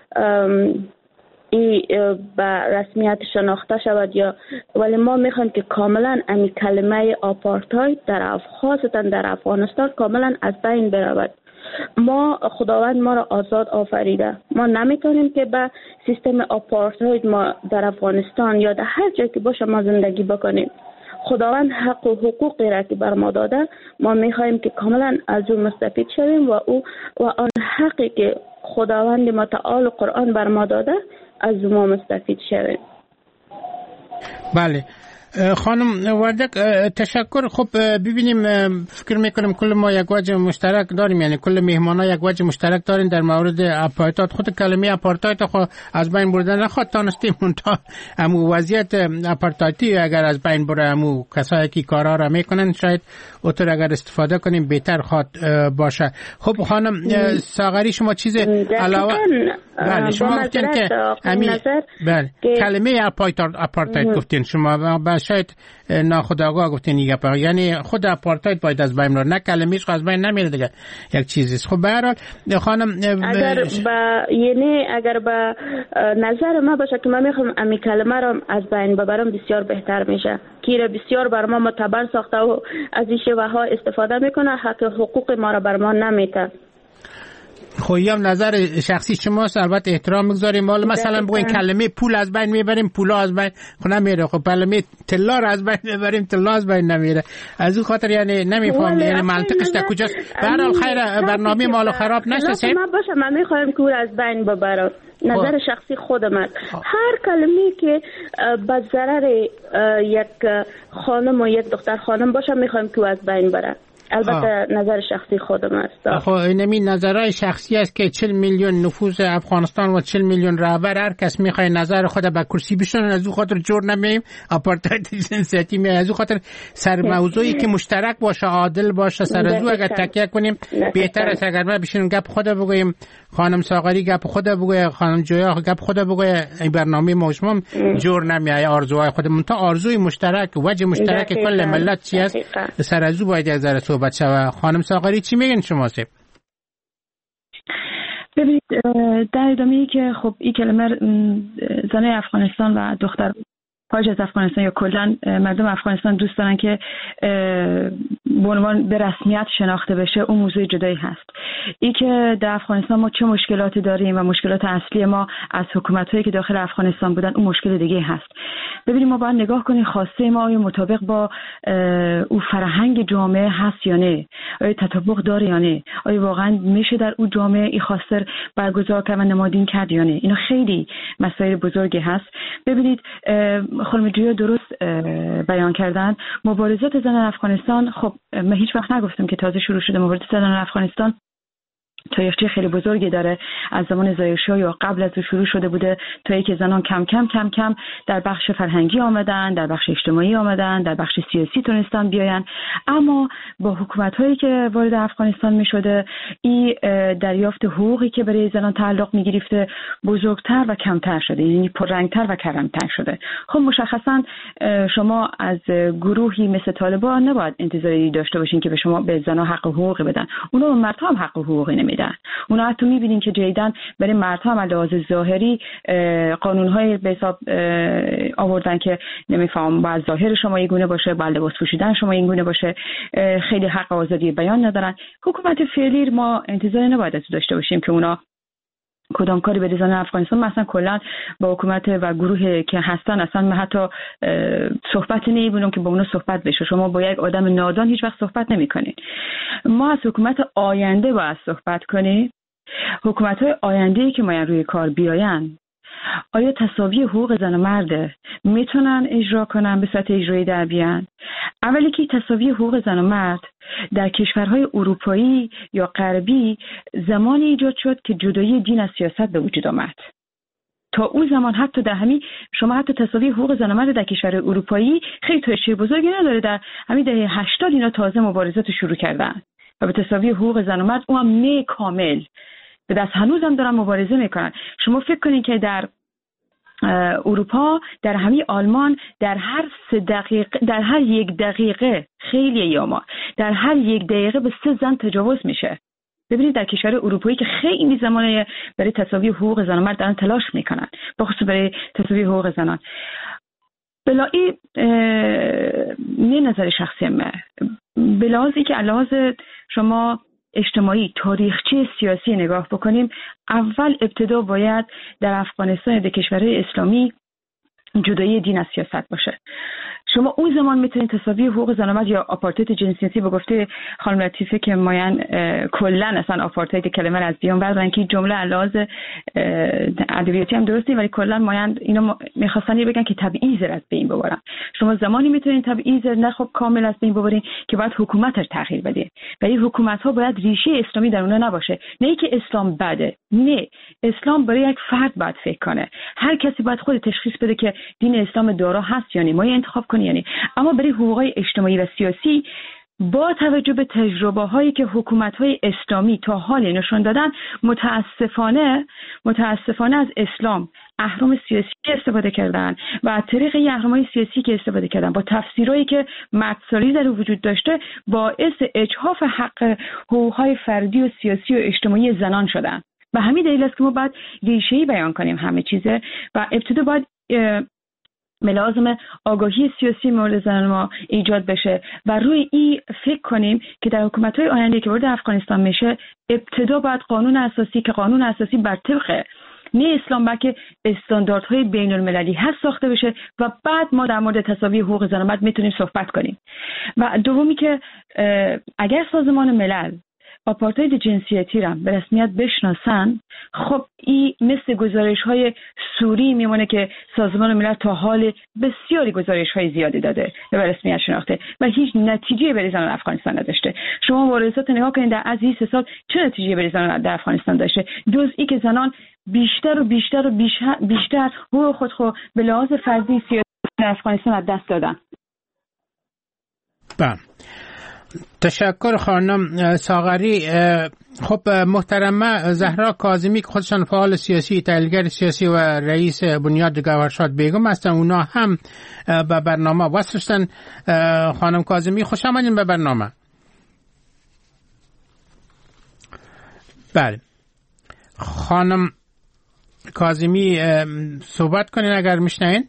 ای به رسمیت شناخته شود یا، ولی ما میخوایم که کاملا این کلمه آپارتاید در خاصتا در افغانستان کاملا از بین برود. ما خداوند ما را آزاد آفریده، ما نمیتونیم که به سیستم آپارتاید ما در افغانستان یا در هر جایی که باشه ما زندگی بکنیم. خداوند حق و حقوقی را که بر ما داده، ما میخوایم که کاملا از او مستفید شویم و او و آن حقی که خداوند متعال قرآن بر ما داده از ما مستفید شویم. بله خانم وردک تشکر. خب ببینیم، فکر میکنم کل ما یک وجه مشترک داریم، یعنی کل مهمانا یک وجه مشترک داریم در مورد اپارتاید. خود کلمه اپارتاید خو از بین بردن نخواد تانستیم اونتا امو وضعیت اپارتایدی اگر از بین بره امو کسایی که کارا را میکنن شاید اوتر اگر استفاده کنیم بهتر خواد باشه. خب خانم ساغری شما چیز علاوه بله شما گفتین که امی بله کلمه اپارتاید گفتین شما شاید ناخودآگاه گفتین دیگه، یعنی خود اپارتاید باید از بین بره، نه کلمه‌اش از بین نمیره دیگه، یک چیزیست. خب به هر حال خانم اگر با یعنی اگر با نظر ما باشه که من میخوام امی کلمه رو از بین ببرم بسیار بهتر میشه، که بسیار بر ما معتبر ساخته و از این شیوه ها استفاده میکنه، حق حقوق ما رو بر ما نمیده. خب هم نظر شخصی شماست، البته احترام میگذاریم. حالا مثلا بگوین کلمه پول از بین میبریم، پولا از بین خب نمیره. خب کلمه طلا رو از بین میبریم، طلا از بین نمیره. از اون خاطر یعنی نمیفهم یعنی منطقش در کجاست. به هر حال خیر برنامه مالو خراب نشه سیم. ما باشه من میخوایم که از بین ببرم، نظر شخصی خودم است. هر کلمه‌ای که به ضرر یک خانم و یک دختر خانم باشه میخوایم که از بین بره. البته آه. نظر شخصی خودم است. خب اینمی نظرهای شخصی است که چهل میلیون نفوذ افغانستان و چهل میلیون رهبر هر کس میخواد نظر خود به کرسی بشونن، از اون خاطر جور نمیم آپارتاید جنسیتی می، از اون خاطر سر موضوعی که مشترک باشه، عادل باشه، سر از اگر تکیه کنیم بهتر است. اگر ما بشینیم گپ خود بگوییم، خانم ساغری گپ خود بگویه، خانم جویا گپ خود بگویه، این برنامه ما شما جور نمیای. آرزوهای خودمون تا آرزوی مشترک، وجه مشترک کل ملت چی است، سر از باید یک ذره صحبت شود. خانم ساغری چی میگن شما سه؟ ببینید در ادامه‌ای که خب این کلمه زنای افغانستان و دختر خارج از افغانستان یا کلا مردم افغانستان دوست دارن که به عنوان به رسمیت شناخته بشه، اون موضوع جدایی هست. این که در افغانستان ما چه مشکلاتی داریم و مشکلات اصلی ما از حکومت‌هایی که داخل افغانستان بودن اون مشکل دیگه هست. ببینیم ما باید نگاه کنیم خواسته ما آیا مطابق با اون فرهنگ جامعه هست یا نه، آیا تطابق داره یا نه، آیا واقعا میشه در اون جامعه این خواسته برگزار کرد و نمادین کرد یا نه. اینا خیلی مسائل بزرگی هست. ببینید خانم جویا درست بیان کردن، مبارزات زنان افغانستان، خب من هیچ وقت نگفتم که تازه شروع شده. مبارزات زنان افغانستان تاریخچه خیلی بزرگی داره، از زمان ظاهرشاه یا قبل از او شروع شده بوده تا اینکه زنان کم کم کم کم در بخش فرهنگی آمدن، در بخش اجتماعی آمدن، در بخش سیاسی تونستن بیاین. اما با حکومت‌هایی که وارد افغانستان می‌شده، این دریافت حقوقی که برای زنان تعلق می‌گرفته بزرگتر و کمتر شده، یعنی پررنگتر و کمتر شده. خب مشخصاً شما از گروهی مثل طالبان نباید انتظاری داشته باشین که به شما به زنان حق و حقوقی بدن. اونا به مردها هم حق و حقوقی نمیدن. اونا حتی می‌بینین که جدیداً برای مردها هم لحاظ ظاهری قانون‌های به حساب آوردن که نمی‌فهم باید ظاهر شما یک گونه باشه، باید لباس پوشیدن شما یک گونه باشه، خیلی حق آزادی بیان ندارن. حکومت فعلی ما انتظار نباید از داشته باشیم که اونا کدام کاری به زنان افغانستان، مثلا کلا با حکومت و گروهی که هستن اصلا حتی صحبت نمی‌بینم که با اونا صحبت بشه. شما با یک آدم نادان هیچ وقت صحبت نمی‌کنید. ما از حکومت آینده باید صحبت کنیم. حکومت‌های آینده‌ای که ما روی کار بیاین، آیا تساوی حقوق زن و مرد میتونن اجرا کنن، به صورت اجرایی در بیان؟ اولی که تساوی حقوق زن و مرد در کشورهای اروپایی یا غربی زمانی ایجاد شد که جدایی دین از سیاست به وجود آمد. تا اون زمان حتی در همین شما حتی تساوی حقوق زن و مرد در کشور اروپایی خیلی تاثیر بزرگی نداره. در همین دهه هشتاد اینا تازه مبارزات شروع کردن و به تساوی حقوق زن و مرد اونم نه کامل به دست هنوزم دارن مبارزه میکنن. شما فکر کنید که در اروپا در همین آلمان در هر سه دقیقه در هر یک دقیقه خیلی یاما در هر یک دقیقه به سه زن تجاوز میشه. ببینید در کشور اروپایی که خیلی زمانه برای تساوی حقوق زن و مرد دارن تلاش میکنن، بخصوص برای تساوی حقوق زنان. بلایی نه نظر شخصی من، بلازی که علاوه شما اجتماعی تاریخچه سیاسی نگاه بکنیم، اول ابتدا باید در افغانستان در کشورهای اسلامی جدایی دین از سیاست باشه. شما اون زمان میتونید تساوی حقوق زن و مرد یا آپارتاید جنسیتی به گفته خانم لطیفه که ماین کلا اصلا آپارتاید کلمه رو از بیان بردارن که جمله علاوه ادبیاتی هم درسته، ولی کلا ماین اینا میخواستن بگن که تبعیض رو از بین ببرن. شما زمانی میتونید تبعیض نه خب کامل از بین ببرین که باید حکومت رو تغییر بده، ولی حکومت ها باید ریشه اسلامی در اونها نباشه. نه اینکه اسلام بده، نه، اسلام برای یک فرد باید فکر کنه. هر کسی باید خود تشخیص بده که دین اسلام دارا هست یا نه، ما انتخاب کنی یعنی. اما برای حقوقای اجتماعی و سیاسی با توجه به تجربه هایی که حکومت های اسلامی تا حال نشون دادن، متاسفانه متاسفانه از اسلام اهرم سیاسی استفاده کردن و از طریق این اهرم‌های سیاسی که استفاده کردن با تفسیرهایی که مردسالاری در وجود داشته باعث اجحاف حق حقوقهای فردی و سیاسی و اجتماعی زنان شدن. و همین دلیل است که ما باید ریشه‌ای بیان کنیم همه چیزه و ابتدا باید ملازم آگاهی سیاسی مورد زنان ما ایجاد بشه و روی این فکر کنیم که در حکومت‌های آینده که وارد افغانستان میشه، ابتدا باید قانون اساسی که قانون اساسی بر طبق نه اسلام بلکه استانداردهای بین المللی هست ساخته بشه و بعد ما در مورد تساوی حقوق زن و مرد میتونیم صحبت کنیم. و دومی که اگر سازمان ملل آپارتاید جنسیتی را به رسمیت بشناسن، خب این مثل گزارش‌های سوری میمونه که سازمان ملل تا حال بسیاری گزارش‌های زیادی داده و به رسمیت شناخته و هیچ نتیجه برای زنان افغانستان نداشته. شما مبارزات نگاه کنید در از این سه سال چه نتیجه برای زنان در افغانستان داشته؟ جز این که زنان بیشتر و بیشتر و بیشتر, بیشتر حقوق خود خود به لحاظ فردی سیاسی در افغانستان از دست دادن. بله، تشکر خانم ساغری. خب محترمه زهرا کاظمی که خودشان فعال سیاسی، تحلیلگر سیاسی و رئیس بنیاد گوهرشاد بیگم هستن، اونا هم به برنامه وصل شدن. خانم کاظمی خوش آمدین به برنامه. بله خانم کاظمی صحبت کنین اگر میشنین.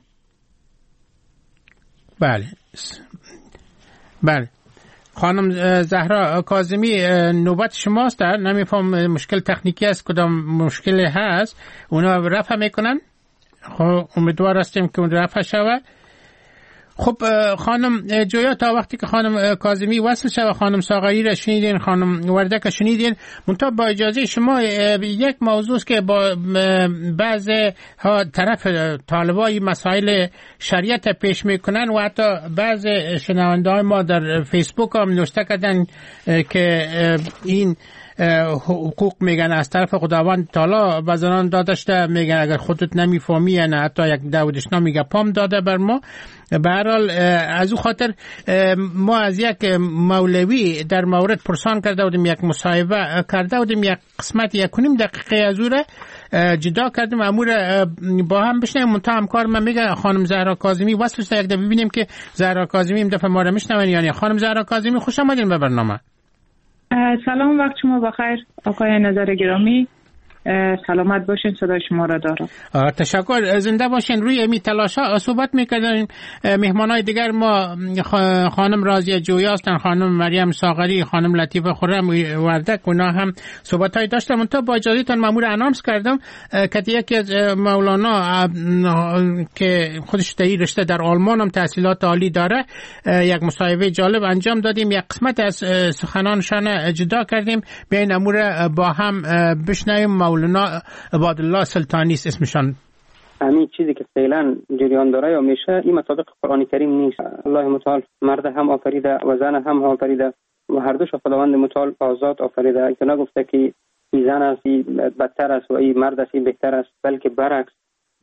بله بله خانم زهرا کاظمی نوبت شماست. در نمیفهم مشکل تکنیکی است، کدام مشکل هست، اونا رفع میکنن. خب امیدوار هستیم که اون رفع شود. خب خانم جویا، تا وقتی که خانم کاظمی وصل شد، خانم ساغری را شنیدین، خانم وردک شنیدین، منتها با اجازه شما یک موضوع که با بعض ها طرف طالبای مسائل شریعت پیش میکنن و حتی بعض شنونده های ما در فیسبوک هم نوشته کردن که این حقوق میگن از طرف خداوند تعالی به زنان داده شده، میگن اگر خودت نمیفهمی یعنی حتی یک داودشنا میگه پام داده بر ما. به هر حال از او خاطر ما از یک مولوی در مورد پرسان کرده بودیم، یک مصاحبه کرده بودیم، یک قسمت یک کنیم دقیقه از او را جدا کردیم، امور با هم بشنیم. منتها همکار من میگه خانم زهرا کاظمی وصل شده، یک دفعه ببینیم که زهرا کاظمی این دفعه ما را میشنون. یعنی خانم زهرا کاظمی خوش آمدین به برنامه. سلام، وقت شما بخیر آقای نظر گرامی. سلامت باشین، صدای شما را دارم. تشکر، زنده باشین. روی امی تلاشا صحبت میکردیم. مهمانای دیگر ما خانم راضیه جویا هستن، خانم مریم ساغری، خانم لطیفه خرم وردک، اونا هم صحبت های داشتن. من تا با اجازهتون مامور انانس کردم که یکی از مولانا که خودش در این رشته در آلمان هم تحصیلات عالی داره، یک مصاحبه جالب انجام دادیم، یک قسمت از سخنانشان جدا کردیم، بیاین امور با هم بشنویم. مولانا عبادالله سلطانی است اسمشان. همین چیزی که فعلا جریان داره یا میشه این مطابق قرآن کریم نیست. الله متعال مرد هم آفریده و زن هم آفریده و هر دوش خداوند متعال آزاد آفریده، که نگفته که این زن است بدتر است و این مرد است بهتر است، بلکه برعکس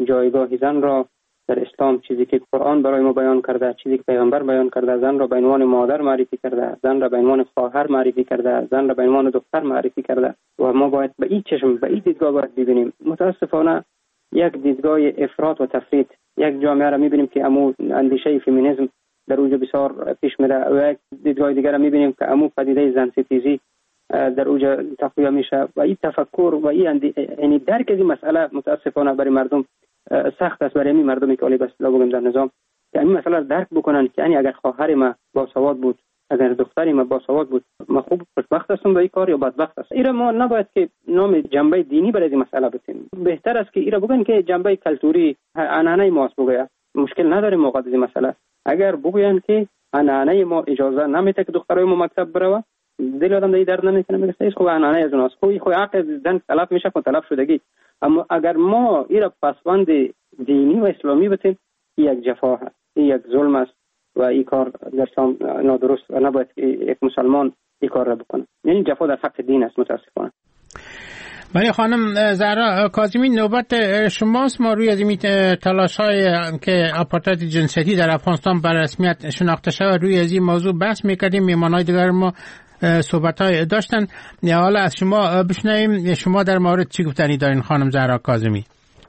جایگاه زن را در اسلام، چیزی که قرآن برای ما بیان کرده، چیزی که پیغمبر بیان کرده، زن را به عنوان مادر معرفی کرده، زن را به عنوان خواهر معرفی کرده، زن را به عنوان دختر معرفی کرده و ما باید به این چشم، به این دیدگاه باید ببینیم. متاسفانه یک دیدگاه افراط و تفرید، یک جامعه را میبینیم که امو اندیشه فمینیسم در اوج بسیار پیش میره و یک دیدگاه دیگر را میبینیم که امو پدیده زن ستیزی در اوج تقویه میشه و این تفکر و این یعنی درک از این مسئله متاسفانه برای مردم سخت است. برای این مردمی که علی بسلا بگم در نظام که این مسئله را درک بکنن که یعنی اگر خواهر ما باسواد بود، اگر دختری ما باسواد بود، ما خوب خوشبخت هستم با این کار یا بدبخت است. ایرا ما نباید که نام جنبه دینی برای این مسئله بتیم. بهتر است که ایرا بگن که جنبه کلتوری عنعنه ماست بگه. مشکل نداره موقع از این مسئله. اگر بگوین که عنعنه ما اجازه نمیده که دخترای ما مکتب بره، دل آدم دیگه درد نمیکنه، میگه ایش خو عنعنه از اوناست، خو خو حق زن طلب میشه، خو طلب شدگی. اما اگر ما ایرا پسوند دینی و اسلامی بتیم، یک جفا هست، یک ظلم است و این کار در اسلام نادرست و نباید یک مسلمان این کار را بکنه. یعنی جفا در حق دین است متاسفانه. بله خانم زهرا کاظمی، نوبت شماست. ما روی از این تلاش‌های که آپارتاید جنسیتی در افغانستان بر رسمیت شناخته شود روی از این موضوع بحث می‌کردیم. مهمانای دیگر ما صحبت‌های داشتن. حالا از شما بشنویم شما در مورد چی گفتنی دارین خانم زهرا کاظمی؟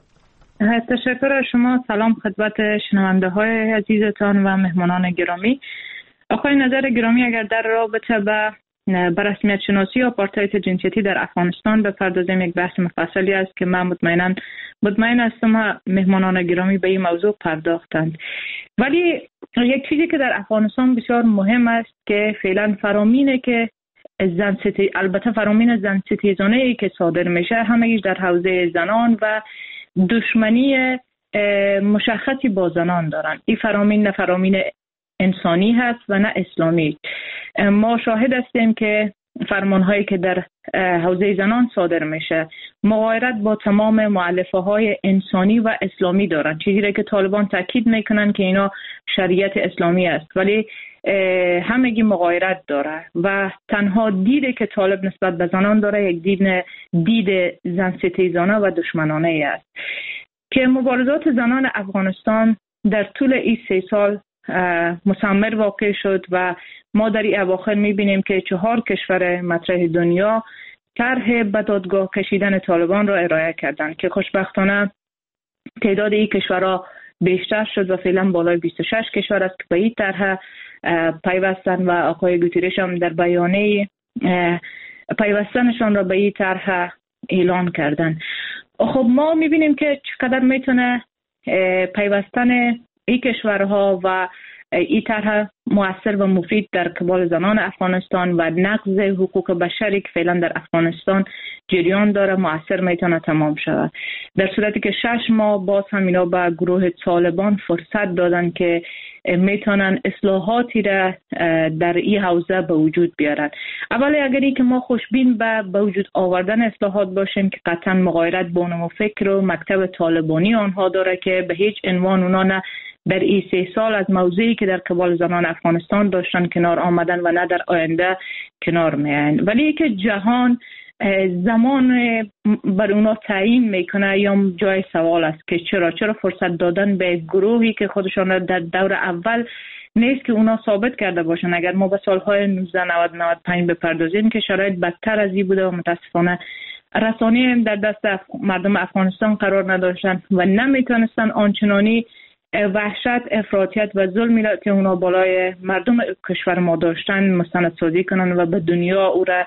تشکر از شما. سلام خدمت شنونده‌های عزیزتان و مهمانان گرامی. آقای نظر گرامی، اگر در رابطه با بر رسمیت شناسی آپارتاید جنسیتی در افغانستان بپردازیم، یک بحث مفصلی است که من مطمئنا مطمئن هستم مهمانان گرامی به این موضوع پرداختند. ولی یک چیزی که در افغانستان بسیار مهم است که فعلا فرامینه که زن ستی البته فرامین زن ستیزانه ای که صادر میشه همه‌ایش در حوزه زنان و دشمنی مشخصی با زنان دارن. این فرامین نه فرامین انسانی هست و نه اسلامی. ما شاهد هستیم که فرمانهایی که در حوزه زنان صادر میشه مغایرت با تمام مؤلفه های انسانی و اسلامی دارن، چیزی را که طالبان تاکید میکنن که اینا شریعت اسلامی است، ولی همگی مغایرت داره و تنها دیده که طالب نسبت به زنان داره یک دید دید زن ستیزانه و دشمنانه است که مبارزات زنان افغانستان در طول این سه سال مثمر واقع شد و ما در این اواخر میبینیم که چهار کشور مطرح دنیا طرح به دادگاه کشیدن طالبان را ارائه کردند که خوشبختانه تعداد این کشورها بیشتر شد و فعلا بالای بیست و شش کشور است که به این طرح پیوستن و آقای گوتیرش هم در بیانیه پیوستنشان را به این طرح اعلان کردن. خب ما میبینیم که چقدر میتونه پیوستن این کشورها و این طرح مؤثر و مفید در قبال زنان افغانستان و نقض حقوق بشری که فعلا در افغانستان جریان داره مؤثر میتونه تمام شود. در صورتی که شش ماه باز هم اینا به گروه طالبان فرصت دادن که میتونن اصلاحاتی را در این حوزه به وجود بیارن. اولی اگری که ما خوشبین به به وجود آوردن اصلاحات باشیم که قطعا مغایرت با نمو فکر و مکتب طالبانی آنها داره که به هیچ عنوان اونا نه در این سه سال از موضوعی که در قبال زنان افغانستان داشتن کنار آمدن و نه در آینده کنار میاین. ولی که جهان زمان بر اونا تعیین میکنه یا جای سوال است که چرا چرا فرصت دادن به گروهی که خودشان در دور اول نیست که اونا ثابت کرده باشن. اگر ما به سالهای نوزده نود نود و پنج بپردازیم که شرایط بدتر از این بوده و متاسفانه رسانه در دست اف... مردم افغانستان قرار نداشتن و نمیتونستن آنچنانی وحشت، افراطیت و ظلمی که اونا بالای مردم کشور ما داشتن مستندسازی کنن و به دنیا او را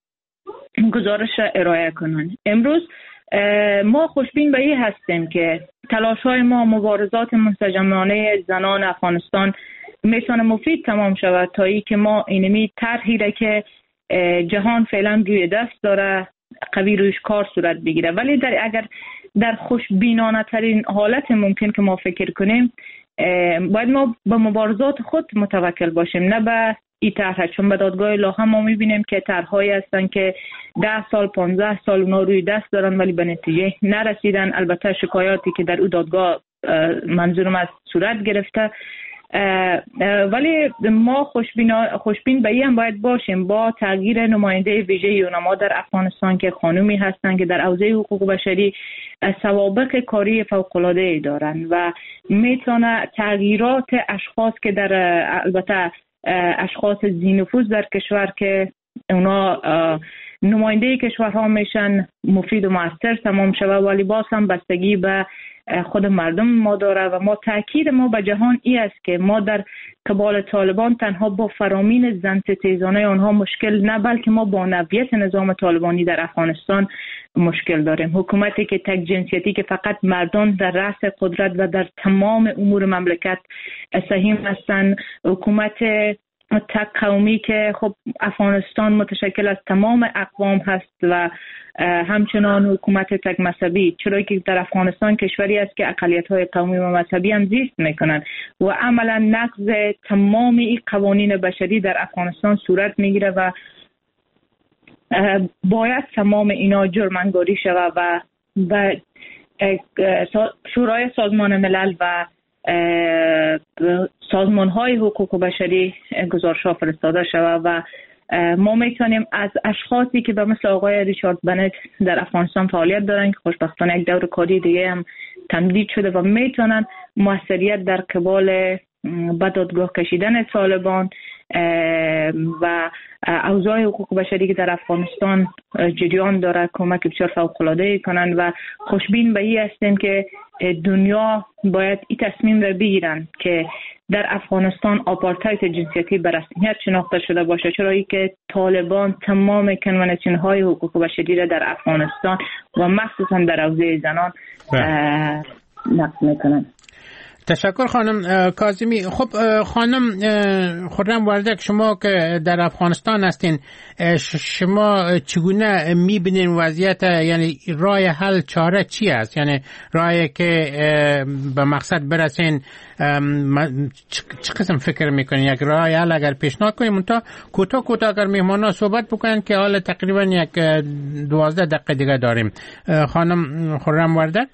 گزارش ارائه کنن. امروز ما خوشبین به این هستیم که تلاش های ما مبارزات منسجمانه زنان افغانستان میتونه مفید تمام شود تا ای که ما اینمی طرحی را که جهان فعلا روی دست داره قوی رویش کار صورت بگیره. ولی در اگر در خوشبینانه ترین حالت ممکن که ما فکر کنیم باید ما به مبارزات خود متوکل باشیم نه به این طرح، چون به دادگاه الهه ما میبینیم که طرحهایی هستن که ده سال پانزده سال اونا روی دست دارن ولی به نتیجه نرسیدن. البته شکایاتی که در او دادگاه منظورم از صورت گرفته ولی ما خوشبین خوشبین به این باید باشیم با تغییر نماینده ویژه یونما در افغانستان که خانومی هستند که در حوزه حقوق بشری سوابق کاری فوق‌العاده دارند و میتونه تغییرات اشخاص که در البته اشخاص ذی‌نفوذ در کشور که اونا نماینده کشورها میشن مفید و مؤثر تمام شود، ولی باز هم بستگی به خود مردم ما داره و ما تاکید ما به جهان ای است که ما در قبال طالبان تنها با فرامین زن ستیزانه آنها مشکل نه، بلکه ما با نوعیت نظام طالبانی در افغانستان مشکل داریم. حکومتی که تک جنسیتی که فقط مردان در رأس قدرت و در تمام امور مملکت سهیم هستند، حکومت تک قومی که خب افغانستان متشکل از تمام اقوام هست و همچنان حکومت تک مذهبی، چرا که در افغانستان کشوری است که اقلیت‌های قومی و مذهبی هم زیست میکنند و عملا نقض تمام این قوانین بشری در افغانستان صورت میگیره و باید تمام اینا جرم‌انگاری شود و و شورای سازمان ملل و سازمان های حقوق بشری گزارش‌ها فرستاده شود و ما میتونیم از اشخاصی که به مثل آقای ریچارد بنت در افغانستان فعالیت دارن که خوشبختانه یک دور کاری دیگه هم تمدید شده و میتونن موثریت در قبال به دادگاه کشیدن طالبان و اوضاع حقوق بشری که در افغانستان جریان داره کمک بسیار فوق‌العاده کنند و خوشبین به این هستیم که دنیا باید این تصمیم را بگیرن که در افغانستان آپارتاید جنسیتی به رسمیت شناخته شده باشه، چرا که طالبان تمام کنوانسیون‌های حقوق بشری را در افغانستان و مخصوصا در حوزه زنان نقض میکنن. تشکر خانم کاظمی. خب خانم خرم وردک، شما که در افغانستان هستین، شما چگونه میبینین وضعیت؟ یعنی راه حل چاره چی است؟ یعنی راهی که به مقصد برسین چه قسم فکر میکنین؟ یک راه حل اگر پیشنهاد کنیم منتها کوتاه کوتاه اگر مهمانا صحبت بکنن که حال تقریبا یک دوازده دقیقه دیگه داریم. خانم خرم وردک.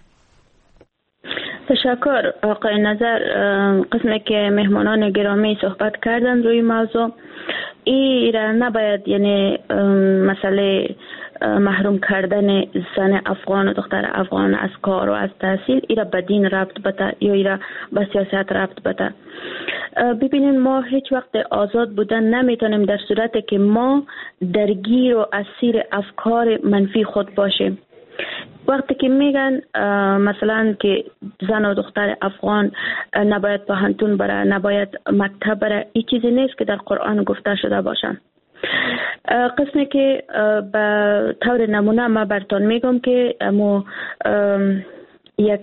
تشکر آقای نظر. قسمی که مهمانان گرامی صحبت کردن روی موضوع ای را نباید، یعنی مسئله محروم کردن زن افغان و دختر افغان از کار و از تحصیل ای را به دین ربط بده یا ای را به سیاست ربط بده. ببینین ما هیچ وقت آزاد بودن نمیتونیم در صورتی که ما درگیر و اسیر افکار منفی خود باشیم. وقتی که میگن مثلا که زن و دختر افغان نباید پوهنتون بره، نباید مکتب بره، این چیزی نیست که در قرآن گفته شده باشن. قسمی که به طور نمونه ما براتون میگم که امو یک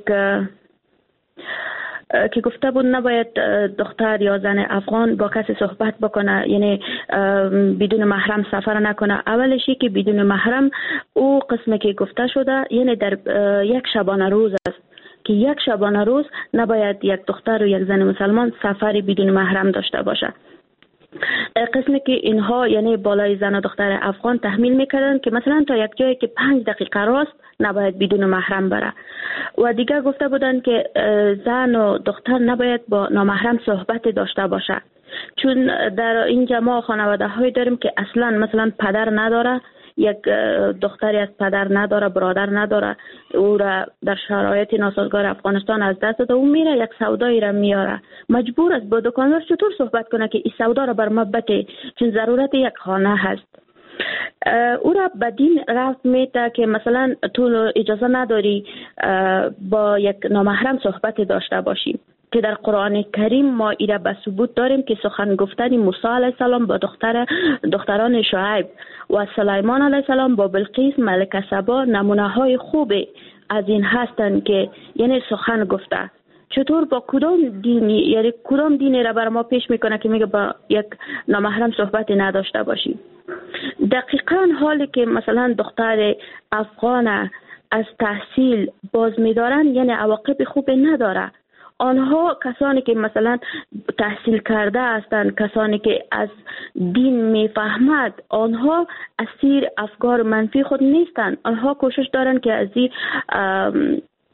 که گفته بود نباید دختر یا زن افغان با کسی صحبت بکنه، یعنی بدون محرم سفر نکنه. اولشی که بدون محرم او قسمی که گفته شده یعنی در یک شبانه روز است که یک شبانه روز نباید یک دختر و یک زن مسلمان سفری بدون محرم داشته باشه. قسمی که اینها یعنی بالای زن و دختر افغان تحمیل میکردن که مثلا تا یک جایی که پنج دقیقه راست نباید بدون محرم بره و دیگه گفته بودن که زن و دختر نباید با نامحرم صحبت داشته باشه، چون در اینجا ما خانواده های داریم که اصلا مثلا پدر نداره، یک دختری از پدر نداره، برادر نداره، او را در شرایط ناسازگار افغانستان از دست داده، او میره یک سودایی را میاره، مجبور است با دکاندار چطور صحبت کنه که این سودا را بر ما بده، چون ضرورت یک خانه هست. او را به دین رفت میده که مثلا تو اجازه نداری با یک نامحرم صحبت داشته باشی، که در قرآن کریم ما ایره به ثبوت داریم که سخن گفتن موسی علیه السلام با دختر دختران شعیب و سلیمان علیه السلام با بلقیس ملکه سبا نمونه های خوب از این هستند که یعنی سخن گفته. چطور با کدام دینی، یعنی کدام دینی را بر ما پیش میکنه که میگه با یک نامحرم صحبت نداشته باشی؟ دقیقاً حالی که مثلا دختر افغان از تحصیل باز میدارن یعنی عواقب خوب نداره. آنها کسانی که مثلا تحصیل کرده هستند، کسانی که از دین میفهمد، آنها اسیر افکار منفی خود نیستند. آنها کوشش دارند که از این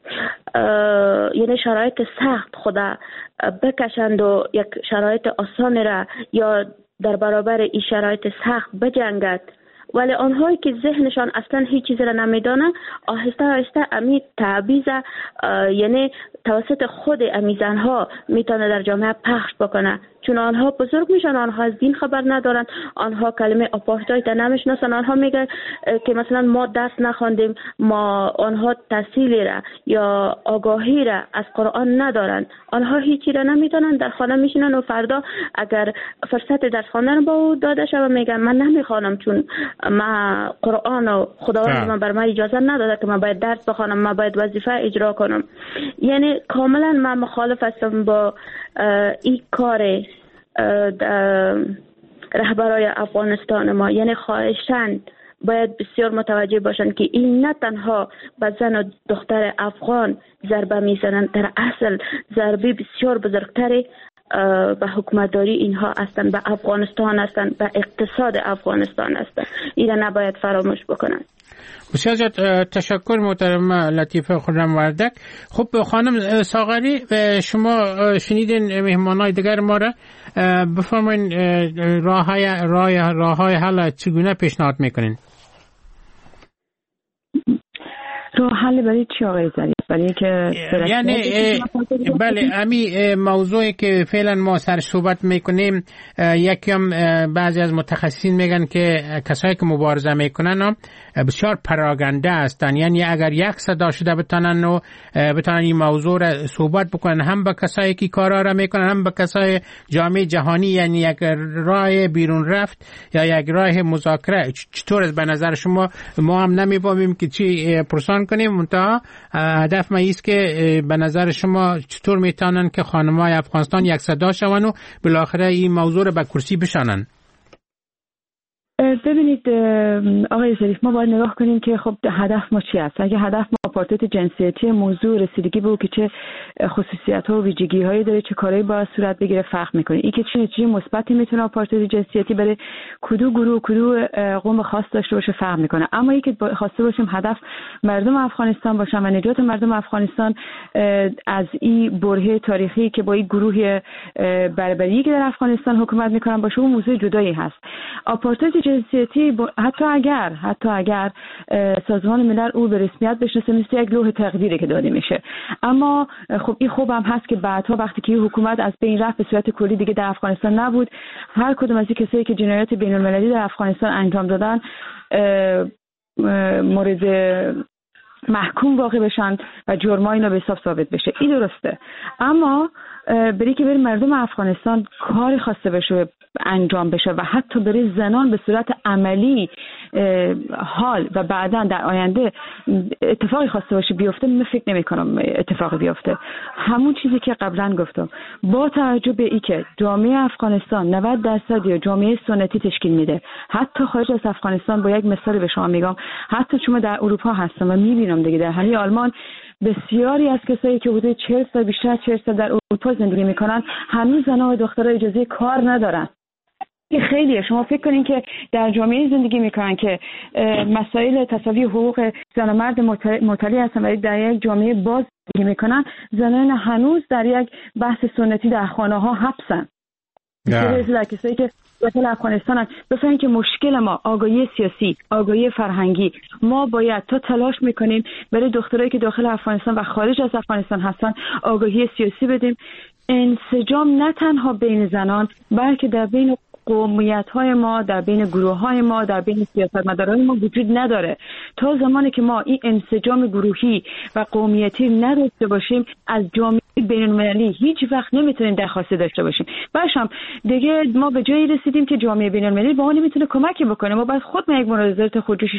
یعنی شرایط سخت خدا بکشند و یک شرایط آسان را یا در برابر این شرایط سخت بجنگد، ولی آنهایی که ذهنشان اصلا هیچ چیزی را نمیدانند آهسته آهسته امی تعبیز یعنی توسط خود امی زنها میتونه در جامعه پخش بکنه، چون آنها بزرگ میشن، آنها از دین خبر ندارن، آنها کلمه آپارتاید نمیشناسن، آنها میگن که مثلا ما درس نخواندیم، ما آنها تحصیلی را یا آگاهی را از قرآن ندارن، آنها هیچی را نمیدانن، در خانه میشینن و فردا اگر فرصت درس خواندن با او داده شود میگن من نمیخوانم چون ما قرآن و خداوند من بر من اجازه نداده که من باید درس بخوانم، من باید وظیفه اجرا کنم. یعنی کاملا من مخالف هستم با این کار رهبرای افغانستان ما. یعنی خواهشاً باید بسیار متوجه باشند که این نه تنها به زن و دختر افغان ضربه میزنند، در اصل ضربه بسیار بزرگتری به حکومتداری اینها هستند، به افغانستان هستند، به اقتصاد افغانستان هستند. این را نباید فراموش بکنند. بسیار زیاد تشکر محترم لطیفه خرم وردک. خب خانم ساغری، شما شنیدین مهمانای دیگر ما را، بفرمایید راههای راه راههای حل چگونه پیشنهاد میکنین؟ راه حل برای چی آقای ظریف؟ برای که یعنی بله امی موضوعی که فعلا ما سر صحبت میکنیم، یکم بعضی از متخصصین میگن که کسایی که مبارزه میکنن بسیار پراگنده هستن، یعنی اگر یک صدا شده بتونن و بتونن این موضوع را صحبت بکنن هم با کسایی که کارا را میکنن هم با کسای جامعه جهانی، یعنی یک راه بیرون رفت یا یک راه مذاکره. چطور است به نظر شما؟ ما هم نمیفهمیم که چی پرسان کنیم، منتها هدف ما ایست که به نظر شما چطور میتونن که خانم‌های افغانستان یک صدا شون و بالاخره این موضوع رو به کرسی بشانن؟ ببینید آقای ظریف، ما باید نگاه کنیم که خب هدف ما چی است. اگه هدف ما آپارتاید جنسیتی موضوع رسیدگی به که چه خصوصیت‌ها و ویژگی‌هایی داره، چه کارهایی باید صورت بگیره فرق می‌کنه. این که چه نتیجه مثبتی میتونه آپارتاید جنسیتی برای کدو گروه کدو قوم خاص داشته باشه فرق می‌کنه. اما اینکه خواسته باشیم هدف مردم افغانستان باشن و نجات مردم افغانستان از این برهه تاریخی که با این گروه بربری که در افغانستان حکومت می‌کنن باشه، اون موضوع جدایی هست. آپارتاید جنسیتی حتی اگر حتی اگر سازمان ملل او به رسمیت بشناسه مثل یک لوح تقدیری که داده میشه، اما خب این خوب هم هست که بعدها وقتی که حکومت از بین رفت به صورت کلی دیگه در افغانستان نبود، هر کدوم از این کسایی که جنایات بین المللی در افغانستان انجام دادن مورد محکوم واقع بشن و جرمای اینا به حساب ثابت بشه. این درسته، اما بری که بری مردم افغانستان کاری خواسته بشه انجام بشه و حتی برای زنان به صورت عملی حال و بعداً در آینده اتفاقی خواسته باشه بیفته، من فکر نمی کنم اتفاقی بیفته. همون چیزی که قبلا گفتم، با توجه به ای که جامعه افغانستان نود درصد یا جامعه سنتی تشکیل میده، حتی خارج از افغانستان، با یک مثال به شما میگم، حتی چون در اروپا هستم و میبینم دیگه در همین آلمان بسیاری از کسایی که حدود چهل سال بیشتر چهل سال در اروپا زندگی میکنن هنوز زنان و دخترها اجازه کار ندارن. این خیلیه. شما فکر کنین که در جامعه زندگی میکنن که مسائل تساوی حقوق زن و مرد مطلع هستن و در یک جامعه باز زندگی میکنن، زنان هنوز در یک بحث سنتی در خانه ها حبسن. در کسایی که داخل افغانستان بفهمین که مشکل ما آگاهی سیاسی، آگاهی فرهنگی. ما باید تا تلاش میکنیم برای دخترایی که داخل افغانستان و خارج از افغانستان هستن آگاهی سیاسی بدیم. انسجام نه تنها بین زنان بلکه در بین قومیت‌های ما، در بین گروه‌های ما، در بین سیاستمداران ما وجود نداره. تا زمانی که ما این انسجام گروهی و قومیتی نداشته باشیم، از جامعه بین‌المللی هیچ وقت نمیتونیم درخواست داشته باشیم. باشم دیگه ما به جایی رسیدیم که جامعه بین‌المللی با ما نمیتونه کمکی بکنه. ما باید خود ما یک مناظرات خودجوشی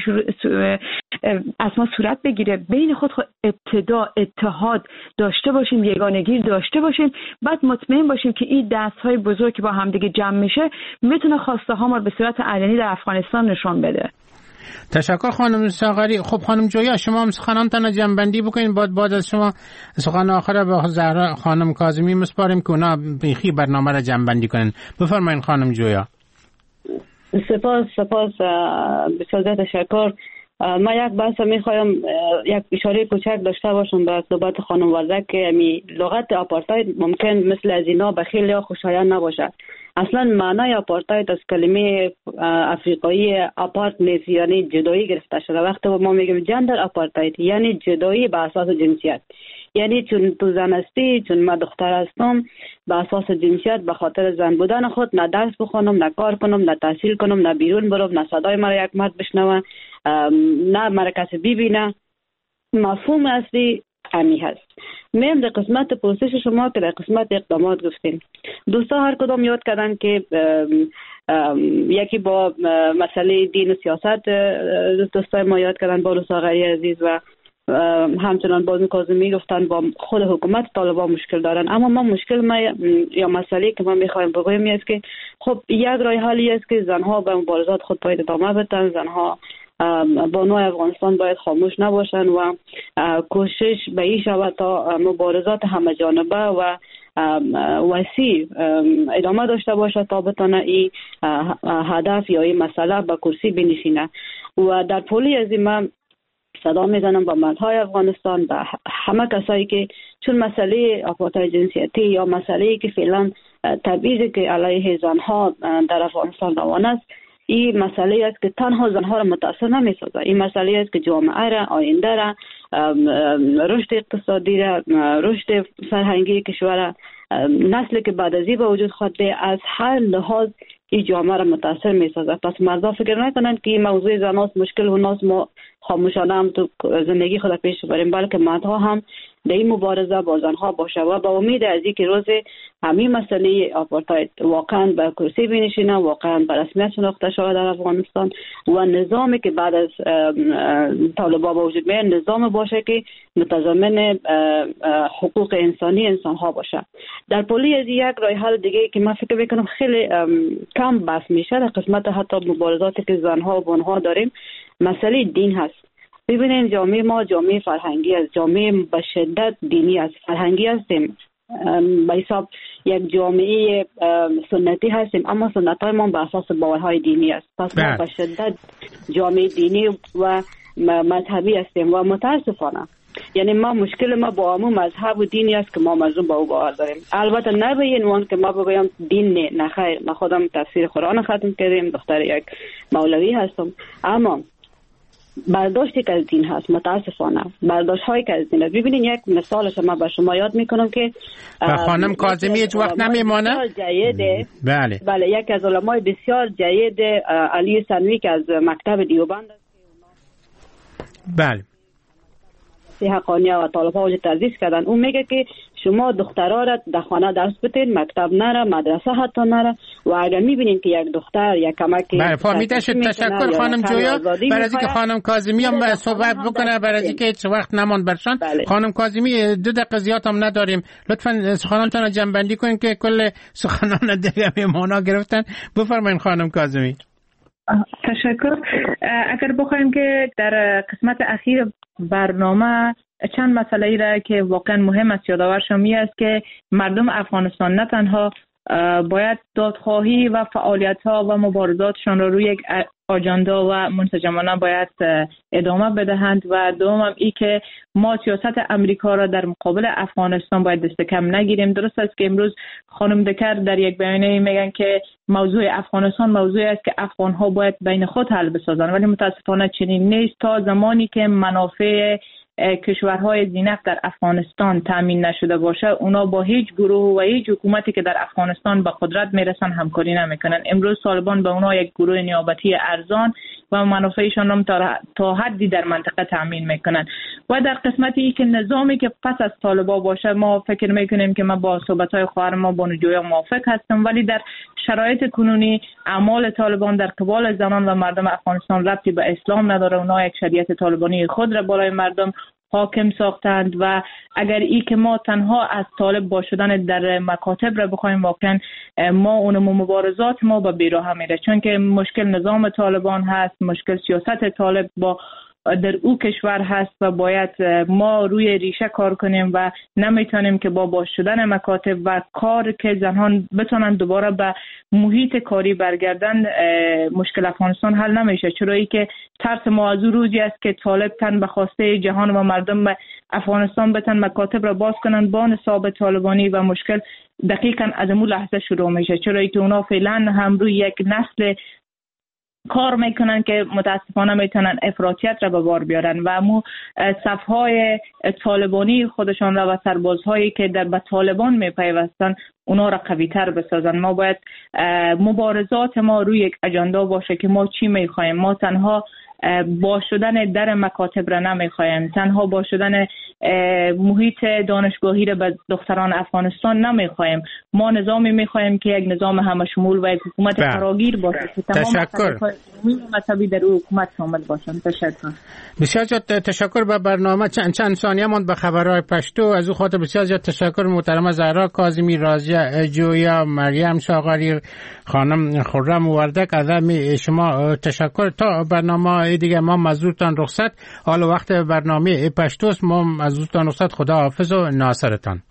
از ما صورت بگیره، بین خود, خود ابتدا اتحاد داشته باشیم، یگانگی داشته باشیم، بعد مطمئن باشیم که این دست‌های بزرگ که با هم دیگه جمع میشه میتونه خواسته ها ما به صورت علنی در افغانستان نشون بده. تشکر خانم ساغری. خب خانم جویا، شما هم سخنانتان جنبندی بکنید، بعد بعد از شما سخن آخر به زهرا خانم کاظمی مسپاریم که اونا بیخی برنامه را جنبندی کنن. بفرمایید خانم جویا. سپاس سپاس بسیار تشکر. ما یک بحث میخوایم یک اشاره کوچک داشته باشم به صحبت خانم وردک که امی لغت آپارتاید ممکن مثل از اینا به خیلی خوشایند نباشد. اصلا معنای آپارتاید از کلمه افریقایی آپارت نیست، یعنی جدایی گرفته شده. وقتی ما میگیم جندر آپارتاید یعنی جدایی به اساس جنسیت، یعنی چون تو زن هستی، چون من دختر هستم، به اساس جنسیت به خاطر زن بودن خود نه درس بخونم، نه کار کنم، نه تحصیل کنم، نه بیرون برم، نه صدای مرا یک مرد بشنوه، نه مرا کسی ببینه. مفهوم اصلی همی هست. میم در قسمت پرسش شما که در قسمت اقدامات گفتیم، دوستا هر کدام یاد کردن که ام ام یکی با مسئله دین و سیاست دوستای ما یاد کردن، با رساغری عزیز و همچنان بازم کاظمی گفتن با خود حکومت طالبان مشکل دارن. اما ما مشکل ما یا مسئله که ما میخوایم بگویم است که خب یک راه حلی است که زنها به مبارزات خود باید ادامه بدن، زنها بانوی افغانستان باید خاموش نباشن و کوشش به این شود تا مبارزات همه جانبه و وسیع ادامه داشته باشه تا بتونه این هدف یا این مسئله به کرسی بنشینه. و در پولی از این من صدا میزنم با مردهای افغانستان، به همه کسایی که چون مسئله آپارتاید جنسیتی یا مسئله که فعلا تبعیضی که علیه زنها در افغانستان روان است، این مسئله است که تنها زنها را متاثر نمی‌سازه. این مسئله است که جامعه را، آینده را، رشد اقتصادی را، رشد فرهنگی کشور، نسلی که بعد از این به وجود خواهد از هر لحاظ این جامعه را متاثر می‌سازه. پس مردا فکر نکنند که این موضوع زناست مشکل و ناس ما خاموشانه هم تو زندگی خود پیش بریم، بلکه مردها هم در این مبارزه با زنها باشه و با امید از اینکه روز همین مسئله آپارتاید واقعا به کرسی بنشینه، واقعا به رسمیت شناخته شود در افغانستان و نظامی که بعد از طالبان با وجود میاد نظام باشه که متضمن حقوق انسانی انسانها باشه. در پولی از یک راه حل دیگه که من فکر میکنم خیلی کم بحث میشه در قسمت حتی مبارزاتی که زنها و بانوها داریم، مسئله دین هست. ببینیم جامعه ما جامعه فرهنگی است، جامعه به شدت دینی است، فرهنگی هستیم، به حساب یک جامعه سنتی هستیم، اما سنت های ما به اساس باورهای دینی است. پس ما به شدت جامعه دینی و مذهبی هستیم و متاسفانه یعنی ما مشکل ما با همون مذهب و دینی است که ما مظلوم به او باور داریم. البته نه به این وان که ما بگویم دین نه، نه خیر، ما خودم تفسیر قرآن ختم کردیم، دختر یک مولوی هستم، اما برداشتی که از دین هست متاسفانه برداشت هایی که از دین هست. ببینید یک مثالش ما به شما یاد میکنم که خانم کاظمی هیچ وقت نمیمانه. بله بله یکی از علمای بسیار جید علی سنوی که از مکتب دیوبند است، بله حقانیه و طالب‌ها وجود تدریس کردن. اون میگه که شما دخترها را در خانه درس بدین، مکتب نره، مدرسه حتی نره و اگر میبینین که یک دختر یک کمک بله فهمیده شد. تشکر خانم جویا برای اینکه خانم کاظمی هم صحبت بکنه، برای اینکه هیچ وقت نماند برشان. بله. خانم کاظمی دو دقیقه زیاد هم نداریم، لطفاً سخنانتون رو جمع‌بندی کنین که کل سخنان دیگه مهمانا گرفتن. بفرمایید خانم کاظمی. تشکر. اگر بخوایم که در قسمت اخیر برنامه چند مسئله ای را که واقعا مهم است یادآور شم است که مردم افغانستان نه تنها باید دادخواهی و فعالیت ها و مبارزاتشان را روی یک آجنده و منسجمانه باید ادامه بدهند و دوم ای که ما سیاست امریکا را در مقابل افغانستان باید دست کم نگیریم. درست است که امروز خانم دکر در یک بیانیه میگن که موضوع افغانستان موضوعی است که افغان ها باید بین خود حل بسازند، ولی متاسفانه چنین نیست. تا زمانی که منافع کشورهای زینف در افغانستان تامین نشده باشه، اونا با هیچ گروه و هیچ حکومتی که در افغانستان به قدرت میرسن همکاری نمیکنن. امروز طالبان به اونا یک گروه نیابتی ارزان و منافعشان هم تا حدی در منطقه تامین میکنن. و در قسمتی که نظامی که پس از طالبان باشه، ما فکر میکنیم که ما با صحبت‌های خواهر ما بانو جویا موافق هستم، ولی در شرایط کنونی اعمال طالبان در قبال زنان و مردم افغانستان ربطی به اسلام نداره. اونا یک شریعت طالبانی خود را بالای مردم حاکم ساختند و اگر ای که ما تنها از طالب با شدن در مکاتب را بخوایم، واقعا ما اون مبارزات ما به بیراه میره، چون که مشکل نظام طالبان هست، مشکل سیاست طالب با در او کشور هست و باید ما روی ریشه کار کنیم و نمیتونیم که با باز شدن مکاتب و کار که زنان بتونن دوباره به محیط کاری برگردن مشکل افغانستان حل نمیشه، چرا ای که ترس ما از روزی است که طالب تن به خواسته جهان و مردم افغانستان بتن مکاتب را باز کنن با نصاب طالبانی و مشکل دقیقاً از اون لحظه شروع میشه، چرا ای که اونا فعلا هم روی یک نسل کار میکنن که متاسفانه میتونن افراطیت را به بار بیارن و امو صفهای طالبانی خودشان را و سربازهایی که در به طالبان میپیوستن اونا را قوی تر بسازن. ما باید مبارزات ما روی یک اجندا باشه که ما چی میخوایم. ما تنها با شدن در مکاتب را نمیخوایم، تنها با شدن محیط دانشگاهی را به دختران افغانستان نمیخوایم. ما نظامی میخوایم که یک نظام همشمول و یک حکومت فراگیر باشه که تمام مذهبی در او حکومت شامل باشن. تشکر. بسیار زیاد تشکر. به برنامه چند چند ثانیه ماند به خبرهای پشتو. از او خاطر بسیار زیاد تشکر محترمه زهرا کاظمی، راضیه جویا، مریم ساغری، خانم خرم وردک. از شما تشکر. تا برنامه دیگه ما مزورتان رخصت. حالا وقت برنامه پشتوست. ما مزورتان رخصت. خدا حافظ و ناصرتان.